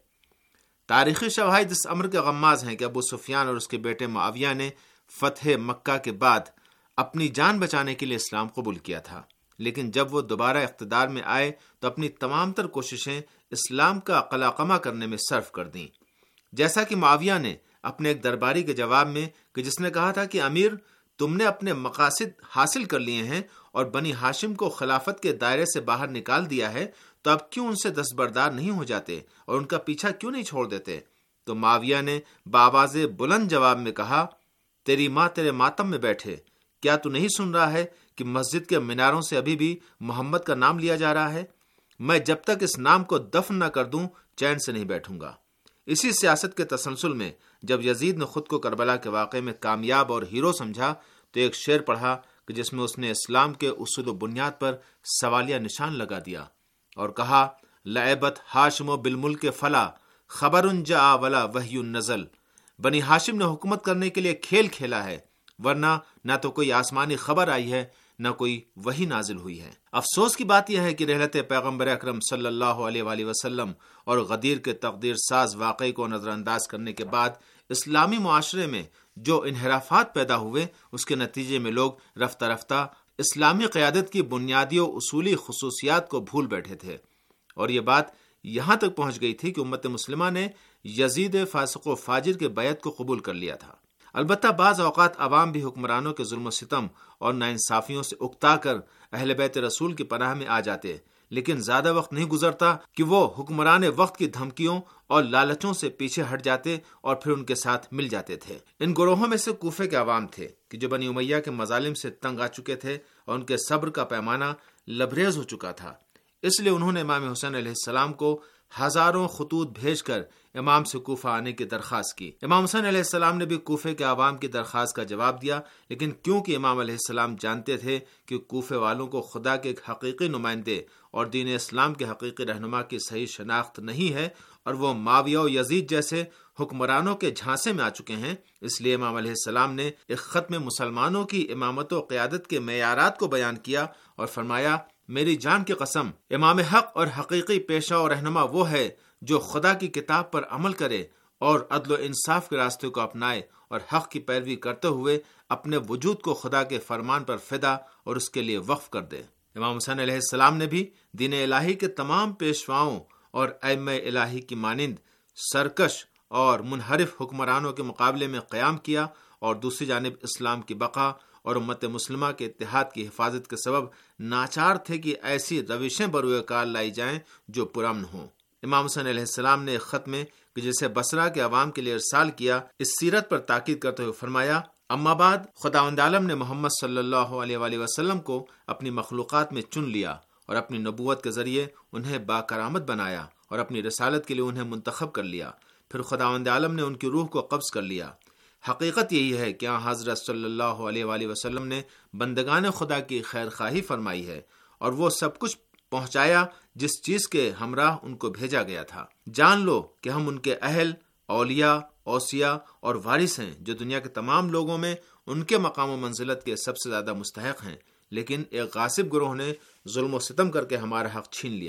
تاریخی شواہد اس امر کے غماز ہیں کہ ابو سفیان اور اس کے بیٹے معاویہ نے فتح مکہ کے بعد اپنی جان بچانے کے لیے اسلام قبول کیا تھا، لیکن جب وہ دوبارہ اقتدار میں آئے تو اپنی تمام تر کوششیں اسلام کا قلاقمہ کرنے میں صرف کر دیں، جیسا کہ معاویہ نے اپنے ایک درباری کے جواب میں کہ جس نے کہا تھا کہ امیر، تم نے اپنے مقاصد حاصل کر لیے ہیں اور بنی ہاشم کو خلافت کے دائرے سے باہر نکال دیا ہے، تو اب کیوں ان سے دستبردار نہیں ہو جاتے اور ان کا پیچھا کیوں نہیں چھوڑ دیتے؟ تو معاویہ نے بآواز بلند جواب میں کہا، تیری ماں تیرے ماتم میں بیٹھے، کیا تو نہیں سن رہا ہے کہ مسجد کے میناروں سے ابھی بھی محمد کا نام لیا جا رہا ہے؟ میں جب تک اس نام کو دفن نہ کر دوں چین سے نہیں بیٹھوں گا۔ اسی سیاست کے تسلسل میں جب یزید نے خود کو کربلا کے واقعے میں کامیاب اور ہیرو سمجھا تو ایک شعر پڑھا کہ جس میں اس نے اسلام کے اصول و بنیاد پر سوالیہ نشان لگا دیا اور کہا، لعبت ہاشم بالملک فلا خبر جاء ولا وحی نزل، بنی ہاشم نے حکومت کرنے کے لیے کھیل کھیلا ہے، ورنہ نہ تو کوئی آسمانی خبر آئی ہے نہ کوئی وحی نازل ہوئی ہے۔ افسوس کی بات یہ ہے کہ رحلت پیغمبر اکرم صلی اللہ علیہ وآلہ وسلم اور غدیر کے تقدیر ساز واقعے کو نظر انداز کرنے کے بعد اسلامی معاشرے میں جو انحرافات پیدا ہوئے، اس کے نتیجے میں لوگ رفتہ رفتہ اسلامی قیادت کی بنیادی و اصولی خصوصیات کو بھول بیٹھے تھے، اور یہ بات یہاں تک پہنچ گئی تھی کہ امت مسلمہ نے یزید فاسق و فاجر کے بیعت کو قبول کر لیا تھا۔ البتہ بعض اوقات عوام بھی حکمرانوں کے ظلم و ستم اور ناانصافیوں سے اکتا کر اہل بیت رسول کی پناہ میں آ جاتے، لیکن زیادہ وقت نہیں گزرتا کہ وہ حکمران وقت کی دھمکیوں اور لالچوں سے پیچھے ہٹ جاتے اور پھر ان کے ساتھ مل جاتے تھے۔ ان گروہوں میں سے کوفے کے عوام تھے کہ جو بنی امیہ کے مظالم سے تنگ آ چکے تھے اور ان کے صبر کا پیمانہ لبریز ہو چکا تھا، اس لیے انہوں نے امام حسین علیہ السلام کو ہزاروں خطوط بھیج کر امام سے کوفہ آنے کی درخواست کی۔ امام حسین علیہ السلام نے بھی کوفے کے عوام کی درخواست کا جواب دیا، لیکن کیونکہ امام علیہ السلام جانتے تھے کہ کوفے والوں کو خدا کے ایک حقیقی نمائندے اور دین اسلام کے حقیقی رہنما کی صحیح شناخت نہیں ہے اور وہ معاویہ و یزید جیسے حکمرانوں کے جھانسے میں آ چکے ہیں، اس لیے امام علیہ السلام نے ایک خط میں مسلمانوں کی امامت و قیادت کے معیارات کو بیان کیا اور فرمایا، میری جان کی قسم، امام حق اور حقیقی پیشہ اور رہنما وہ ہے جو خدا کی کتاب پر عمل کرے اور عدل و انصاف کے راستے کو اپنائے اور حق کی پیروی کرتے ہوئے اپنے وجود کو خدا کے فرمان پر فدا اور اس کے لیے وقف کر دے۔ امام حسین علیہ السلام نے بھی دین الہی کے تمام پیشواؤں اور ائمہ الہی کی مانند سرکش اور منحرف حکمرانوں کے مقابلے میں قیام کیا، اور دوسری جانب اسلام کی بقا اور امت مسلمہ کے اتحاد کی حفاظت کے سبب ناچار تھے کہ ایسی روشیں بروئے کار لائی جائیں جو پرامن ہوں۔ امام حسین علیہ السلام نے ایک خط میں کہ جسے بصرہ کے عوام کے لیے ارسال کیا، اس سیرت پر تاکید کرتے ہوئے فرمایا، اما بعد، خداوند عالم نے محمد صلی اللہ علیہ وآلہ وسلم کو اپنی مخلوقات میں چن لیا اور اپنی نبوت کے ذریعے انہیں باکرامت بنایا اور اپنی رسالت کے لیے انہیں منتخب کر لیا۔ پھر خداوند عالم نے ان کی روح کو قبض کر لیا۔ حقیقت یہی ہے کہ حضرت صلی اللہ علیہ وآلہ وسلم نے بندگان خدا کی خیر خواہی فرمائی ہے اور وہ سب کچھ پہنچایا جس چیز کے ہمراہ ان کو بھیجا گیا تھا۔ جان لو کہ ہم ان کے اہل، اولیاء، اوصیاء اور وارث ہیں جو دنیا کے تمام لوگوں میں ان کے مقام و منزلت کے سب سے زیادہ مستحق ہیں، لیکن ایک غاصب گروہ نے ظلم و ستم کر کے ہمارا حق چھین لیا۔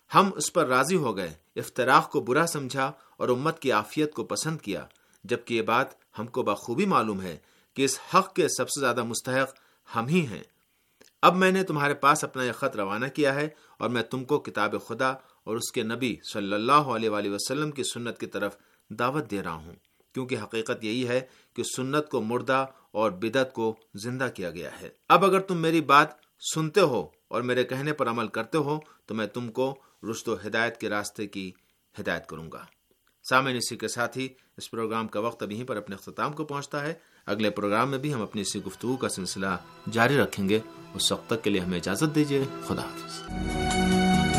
ہم اس پر راضی ہو گئے، افتراق کو برا سمجھا اور امت کی عافیت کو پسند کیا، جبکہ یہ بات ہم کو بخوبی معلوم ہے کہ اس حق کے سب سے زیادہ مستحق ہم ہی ہیں۔ اب میں نے تمہارے پاس اپنا یہ خط روانہ کیا ہے، اور میں تم کو کتاب خدا اور اس کے نبی صلی اللہ علیہ وآلہ وسلم کی سنت کی طرف دعوت دے رہا ہوں، کیونکہ حقیقت یہی ہے کہ سنت کو مردہ اور بدعت کو زندہ کیا گیا ہے۔ اب اگر تم میری بات سنتے ہو اور میرے کہنے پر عمل کرتے ہو تو میں تم کو رشد و ہدایت کے راستے کی ہدایت کروں گا۔ سامعین، اسی کے ساتھ ہی اس پروگرام کا وقت اب یہیں پر اپنے اختتام کو پہنچتا ہے۔ اگلے پروگرام میں بھی ہم اپنی اسی گفتگو کا سلسلہ جاری رکھیں گے۔ اس وقت تک کے لیے ہمیں اجازت دیجیے۔ خدا حافظ۔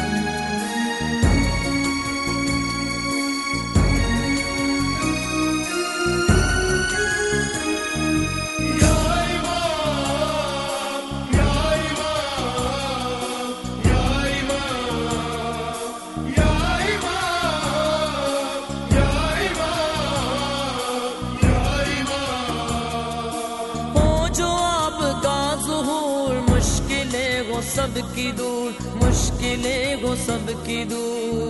سب کی دور، مشکلیں وہ سب کی دور،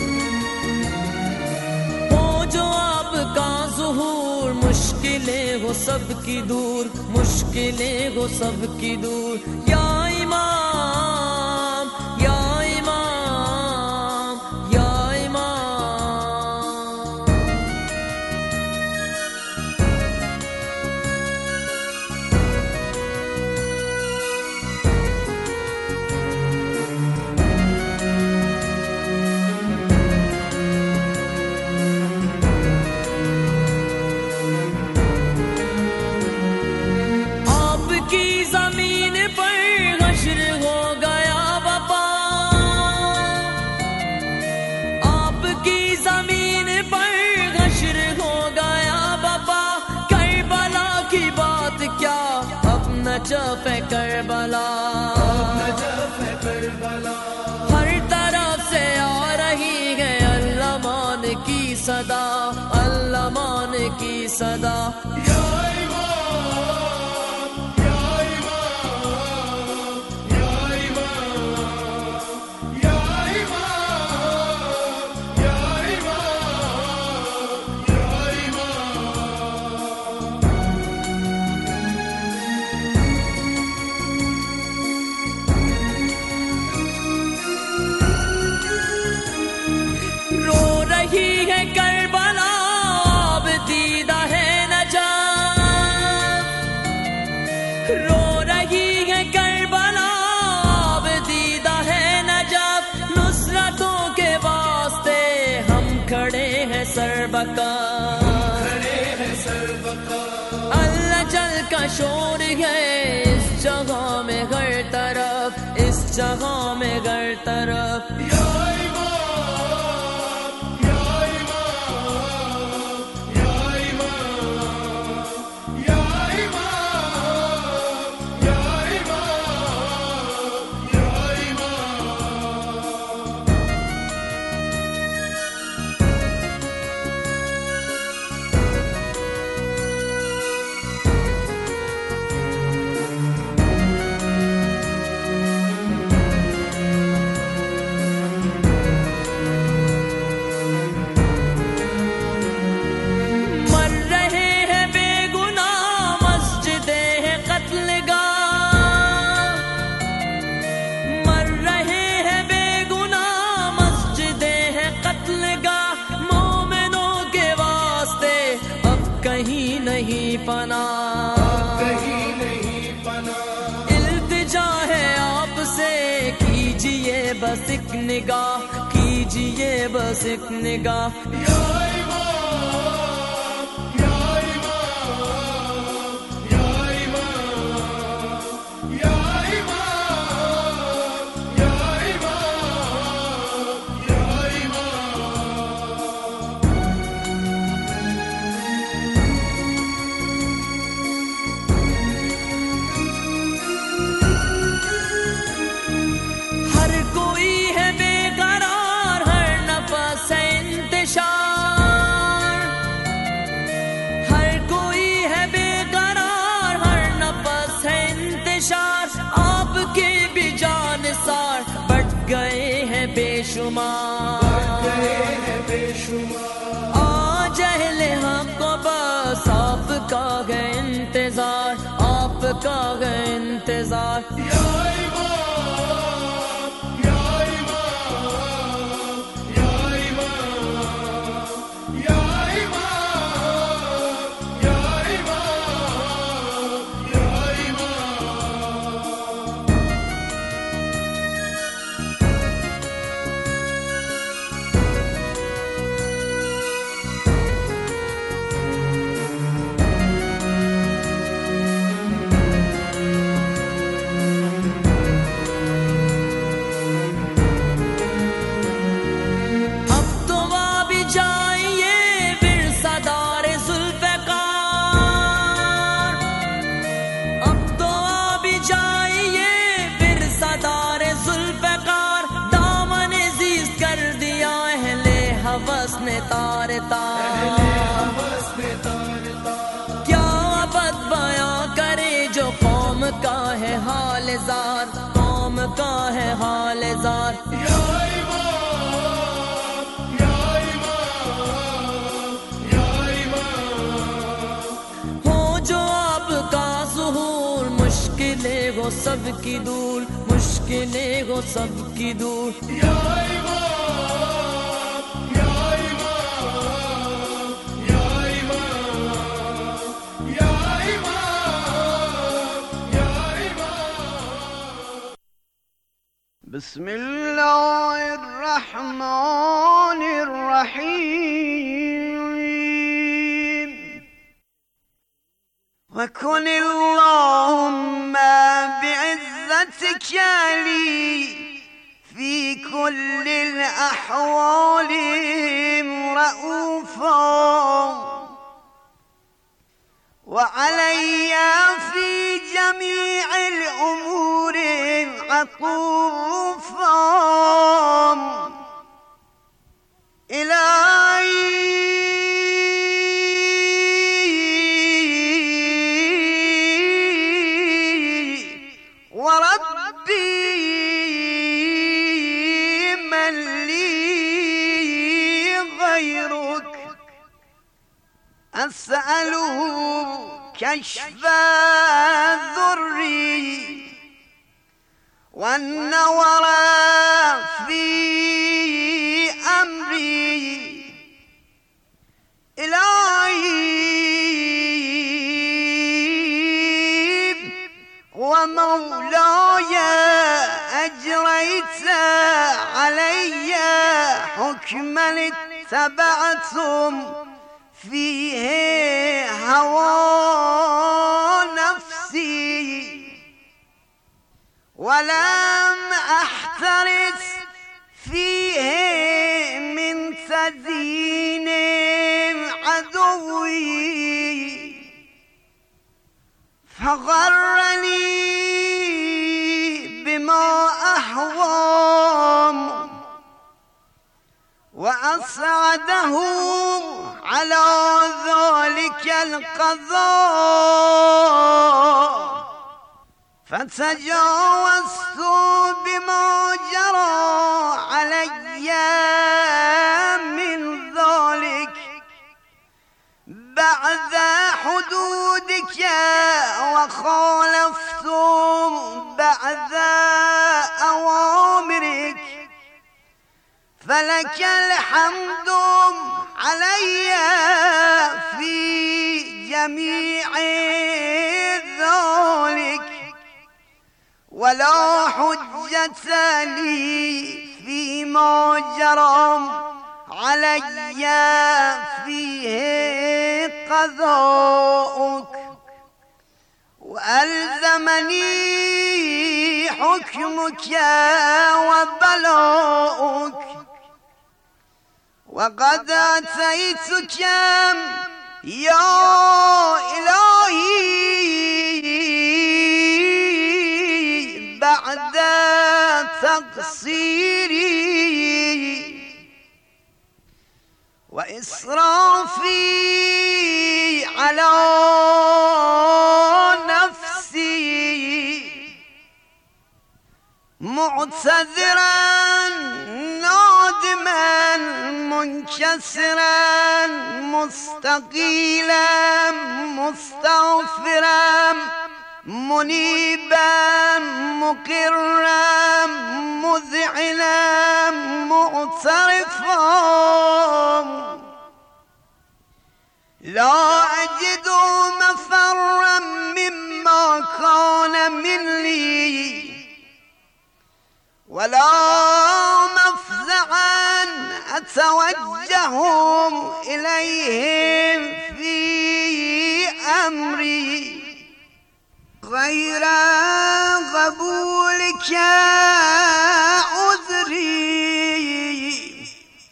ہو جو آپ کا ظہور، مشکلیں وہ سب کی دور، مشکلیں وہ سب کی دور، یا امام، یا امام، یا امام۔ نجف کربلا، ہر طرف سے آ رہی ہے علمان کی صدا، علمان کی صدا۔ اللہ جل کا شور ہے اس جگہ میں ہر طرف، اس جگہ میں ہر طرف۔ التجا ہے آپ سے، کیجئے بس ایک نگاہ، کیجئے بس ایک نگاہ۔ ہر کوئی ہے بے قرار، ہر نفس ہے انتشار، का है इंतजार। क्या अबद बयां करे जो कौम का है हाल ज़ार, कौम का है हाल ज़ार। हो जो आपका ज़ुहूर, मुश्किलें हो सबकी दूर, मुश्किलें हो सबकी दूर। बिस्मिल्लाहिर्रहमानिर्रहीम। वकुन अल्लाहुम्मा बिइज़्ज़तिक ली फी कुल्लिल अहवालि रऊफा وعلي في جميع الأمور عطوفا إلهي وربي من لي غيرك أسأله كشف ذري والنور في أمري إلهي ومولاي أجريت علي حكما اتبعتم فيه هوى نفسي ولم أحترس فيه من تدين عدوي فغرني بما أهوام وأسعده على ذلك القضاء فتجاوزت بما جرى علي من ذلك بعد حدودك وخالفت بعد أوامرك فلك الحمد علي في جميع ذلك ولا حجة لي فيما جرى علي فيه قضاؤك وألزمني حكمك وبلاؤك وقد أتيتك يا إلهي بعد تقصيري وإسرافي على نفسي معتذرا نادما منكسرا مستقيلا مستغفرا منيبا مقرا مذعنا معترفا لا أجد مفرا مما كان مني ولا مفزعا أتوجه إليهم في أمري غير قبولك عذري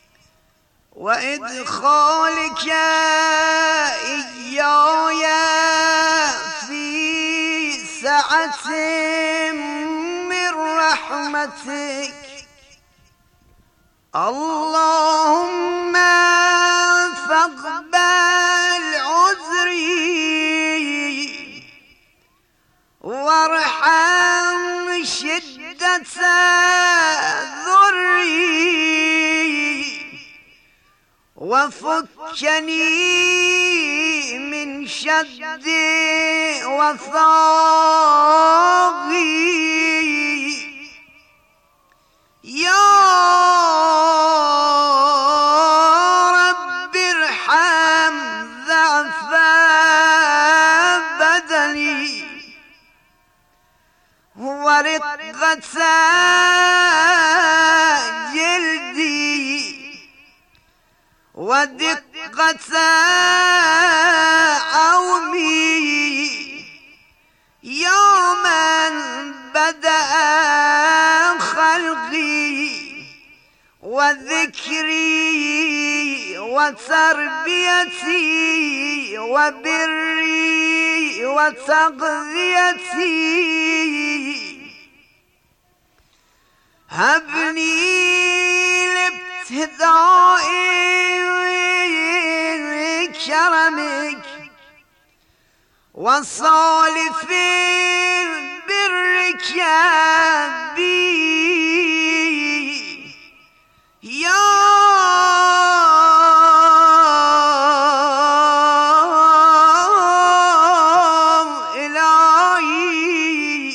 وإدخالك إياي في سعة من رحمتك اللهم فاقبل عذري وارحم شدة ذري وفكني من شد وثاقي يا رب ارحم ضعف بدني ورقة جلدي ودقة عومي يا من بدأ خلقي وذكري وتربيتي وبري وتغذيتي هبني لابتداء كرمك وصالف برك بي يا إلهي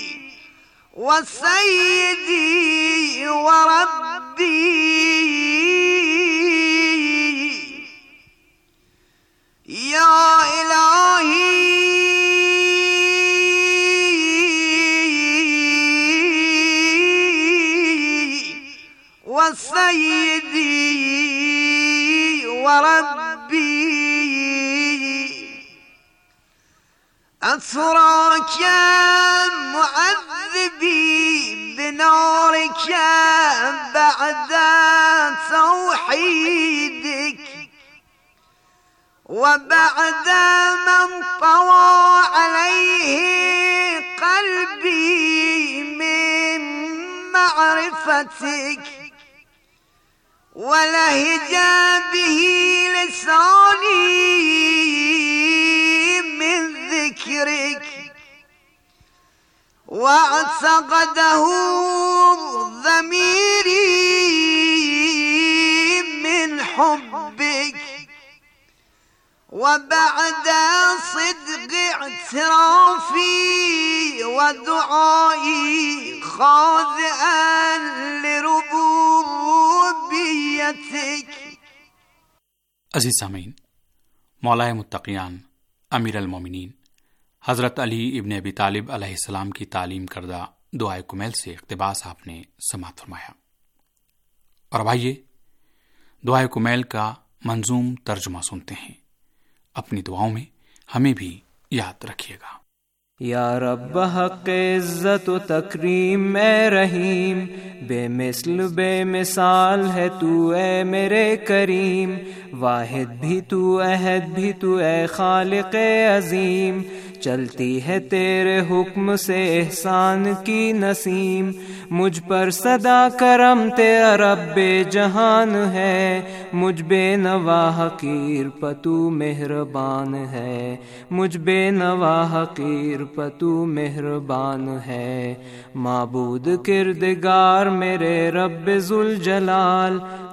وسيدي وربي يا إلهي وسيدي وربي أتراك معذبي بنارك بعد توحيدك وبعد من طوى عليه قلبي من معرفتك ولهج به لساني من ذكرك واعتقده ضميري من حبك وبعد صدق اعترافي ودعائي خاضعا لربوبيتك अज़ीज़ सामीन, मौलाए मुत्तक़ियान अमीर अल-मोमिनीन हज़रत अली इब्न अबी तालिब अलैहिस्सलाम की तालीम करदा दुआए कुमैल से इक़्तिबास आपने समाअत फरमाया। और अब आइए दुआए कुमैल का मंजूम तर्जुमा सुनते हैं। अपनी दुआओं में हमें भी याद रखिएगा। या रब हक़ इज़्ज़त व तकरीम ए रहीम, बेमिसल बेमिसाल है तू ए मेरे करीम, वाहिद भी तू अहद भी तू ए खालिक़ अज़ीम, चलती है तेरे हुक्म से एहसान की नसीम, मुझ पर सदा करम तेरा रब्बे जहान है, मुझ बेनवा हकीर पतू मेहरबान है, मुझ बेनवा हकीर पतू मेहरबान है। माबूद किरदगार मेरे रब्बे ज़ुल जलाल,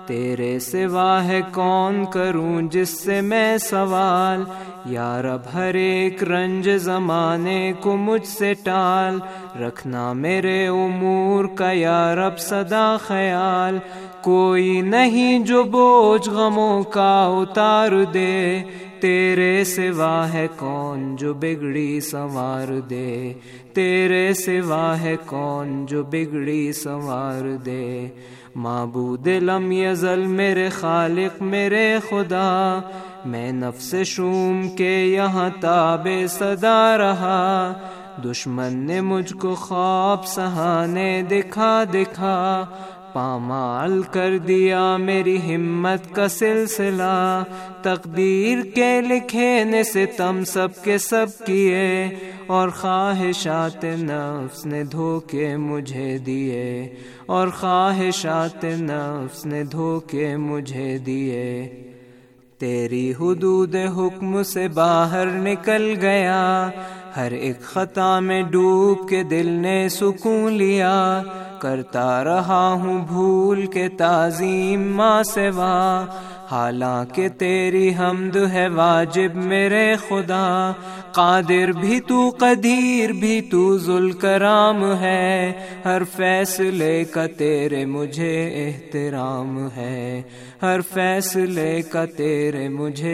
تیرے سوا ہے کون کروں جس سے میں سوال، یا رب ہر ایک رنج زمانے کو مجھ سے ٹال، رکھنا میرے امور کا یا رب سدا خیال، کوئی نہیں جو بوجھ غموں کا اتار دے، تیرے سوا ہے کون جو بگڑی سنوار دے، تیرے سوا ہے کون جو بگڑی سنوار دے۔ معبود لم یزل میرے خالق میرے خدا، میں نفس شوم کے یہاں تابع صدا رہا، دشمن نے مجھ کو خواب سہانے دکھا دکھا، پامال کر دیا میری ہمت کا سلسلہ، تقدیر کے لکھے نے ستم سب کے سب کیے، اور خواہشات نفس نے دھوکے مجھے دیے، اور خواہشات نفس نے دھوکے مجھے دیے۔ تیری حدود حکم سے باہر نکل گیا، ہر ایک خطا میں ڈوب کے دل نے سکون لیا، کرتا رہا ہوں بھول کے تعظیم ماں سوا، حالانکہ تیری حمد ہے واجب میرے خدا، قادر بھی تو قدیر بھی تو ذوالکرام ہے، ہر فیصلے کا تیرے مجھے احترام ہے، ہر فیصلے کا تیرے مجھے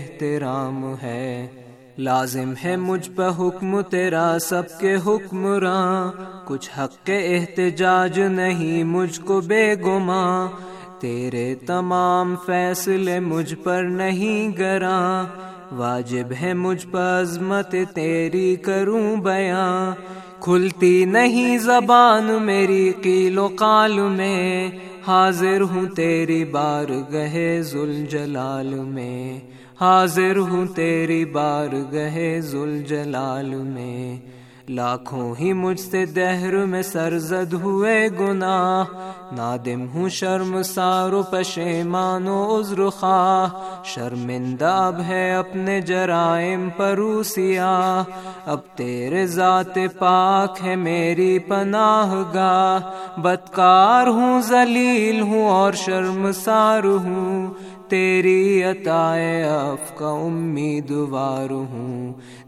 احترام ہے۔ لازم ہے مجھ پہ حکم تیرا سب کے حکمراں، کچھ حق کے احتجاج نہیں مجھ کو بے گماں، تیرے تمام فیصلے مجھ پر نہیں گراں، واجب ہے مجھ پر عظمت تیری کروں بیاں، کھلتی نہیں زبان میری قیل و قال میں، حاضر ہوں تیری بارگاہ ذوالجلال میں، حاضر ہوں تیری بارگاہ ذوالجلال میں۔ لاکھوں ہی مجھ سے دہر میں سرزد ہوئے گناہ، نادم ہوں شرمسار و پشیمان و عذر خواہ، شرمندہ اب ہے اپنے جرائم پر سیاہ، اب تیرے ذات پاک ہے میری پناہ گاہ، بدکار ہوں ذلیل ہوں اور شرمسار ہوں، تیری عطائے عفو کا امیدوار ہوں،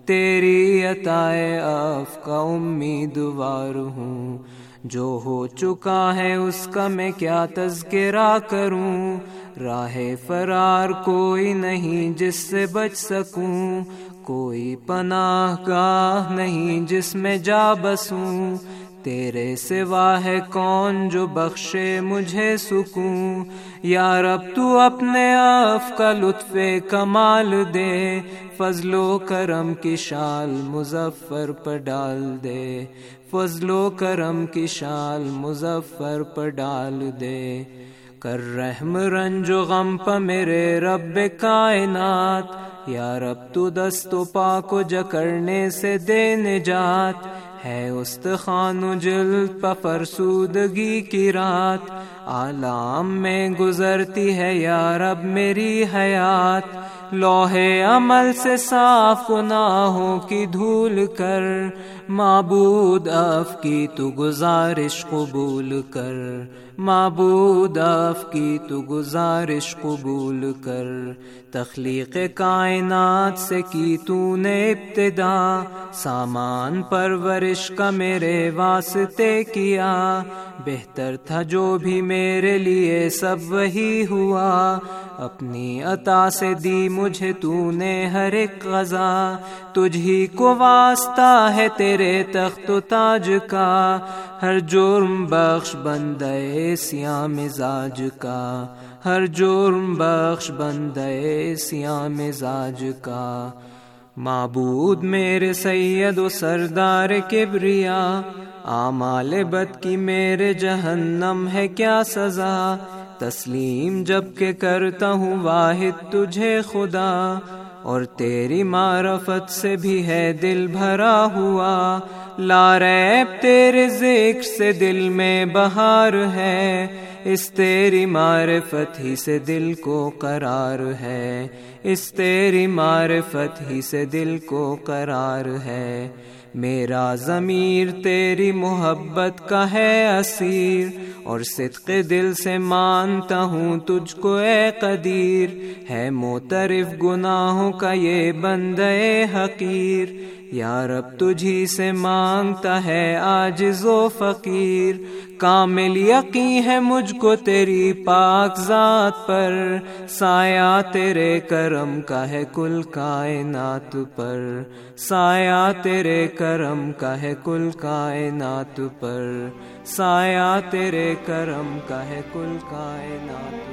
تیری عطائے عفو کا امیدوار ہوں، جو ہو چکا ہے اس کا میں کیا تذکرہ کروں، راہ فرار کوئی نہیں جس سے بچ سکوں، کوئی پناہ گاہ نہیں جس میں جا بسوں، تیرے سوا ہے کون جو بخشے مجھے سکون، یا رب تو اپنے عفو کا لطف کمال دے، فضل و کرم کی شال مظفر پر ڈال دے، فضل و کرم کی شال مظفر پر ڈال دے، کر رحم رنج و غم پہ میرے رب کائنات، یا رب تو دست و پا کو جکڑنے سے دے نجات، ہے استخوان و جلد پہ فرسودگی کی رات، عالم میں گزرتی ہے یا رب میری حیات، لوح عمل سے صاف گناہوں کی دھول کر، معبود عفو کی تو گزارش قبول کر، معبود عفو کی تو گزارش قبول کر، تخلیق کائنات سے کی تو نے ابتدا، سامان پرورش کا میرے واسطے کیا، بہتر تھا جو بھی میرے لیے سب وہی ہوا، اپنی عطا سے دی مجھے تو نے ہر ایک غذا، تجھ ہی کو واسطہ ہے تیرے تخت و تاج کا، ہر جرم بخش بندے سیاہ مزاج کا، ہر جرم بخش بندے سیاہ مزاج کا، معبود میرے سید و سردار کبریا، اعمال بد کی میرے جہنم ہے کیا سزا، تسلیم جب کہ کرتا ہوں واحد تجھے خدا، اور تیری معرفت سے بھی ہے دل بھرا ہوا، لا ریب تیرے ذکر سے دل میں بہار ہے، اس تیری معرفت ہی سے دل کو قرار ہے، اس تیری معرفت ہی سے دل کو قرار ہے، मेरा ज़मीर तेरी मोहब्बत का है असीर और सिद्क़े दिल से मानता हूँ तुझको ए कदीर। है मोतरिफ गुनाहों का ये बंदे हकीर, या रब तुझी से मांगता है आजिज़ो फ़कीर। कामिल यकीन है मुझको तेरी पाक ज़ात पर, साया तेरे करम का है कुल कायनात पर, साया तेरे करम का है कुल कायनात पर, साया तेरे करम का है कुल कायनात पर।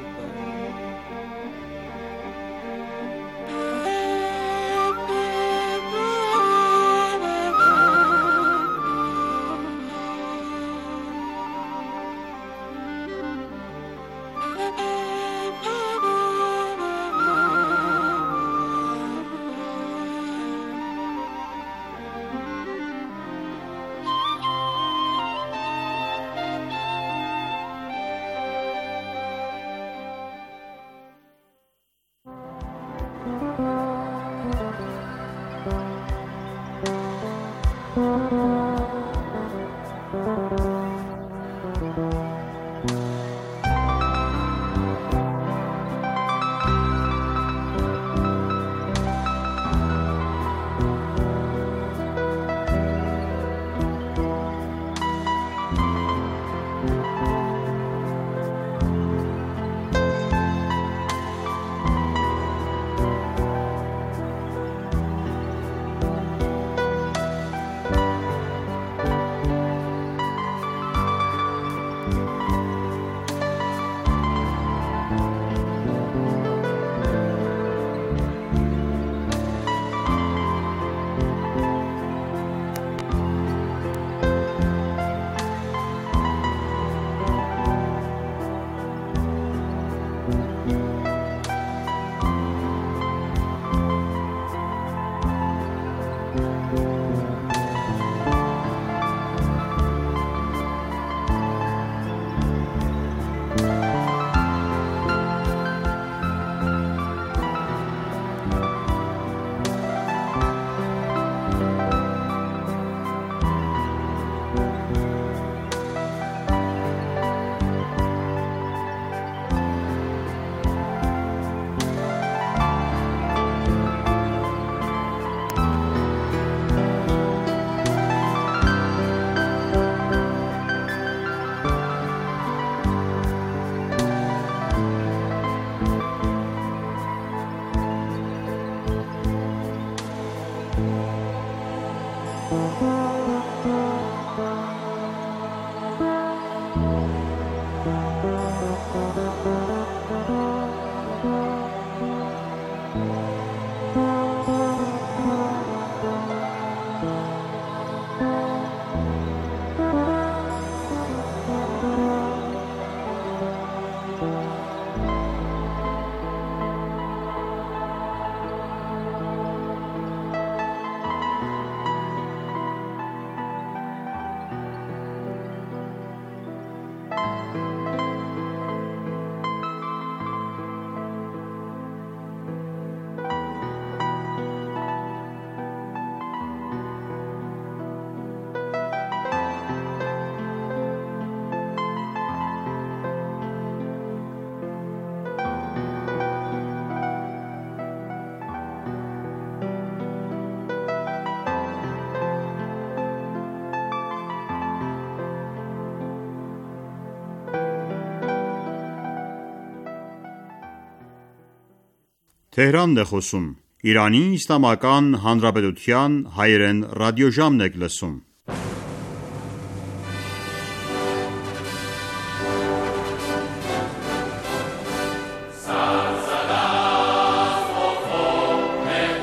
Թեհրանն է խոսում։ Իրանի Իսլամական Հանրապետության հայերեն ռադիոժամն եք լսում։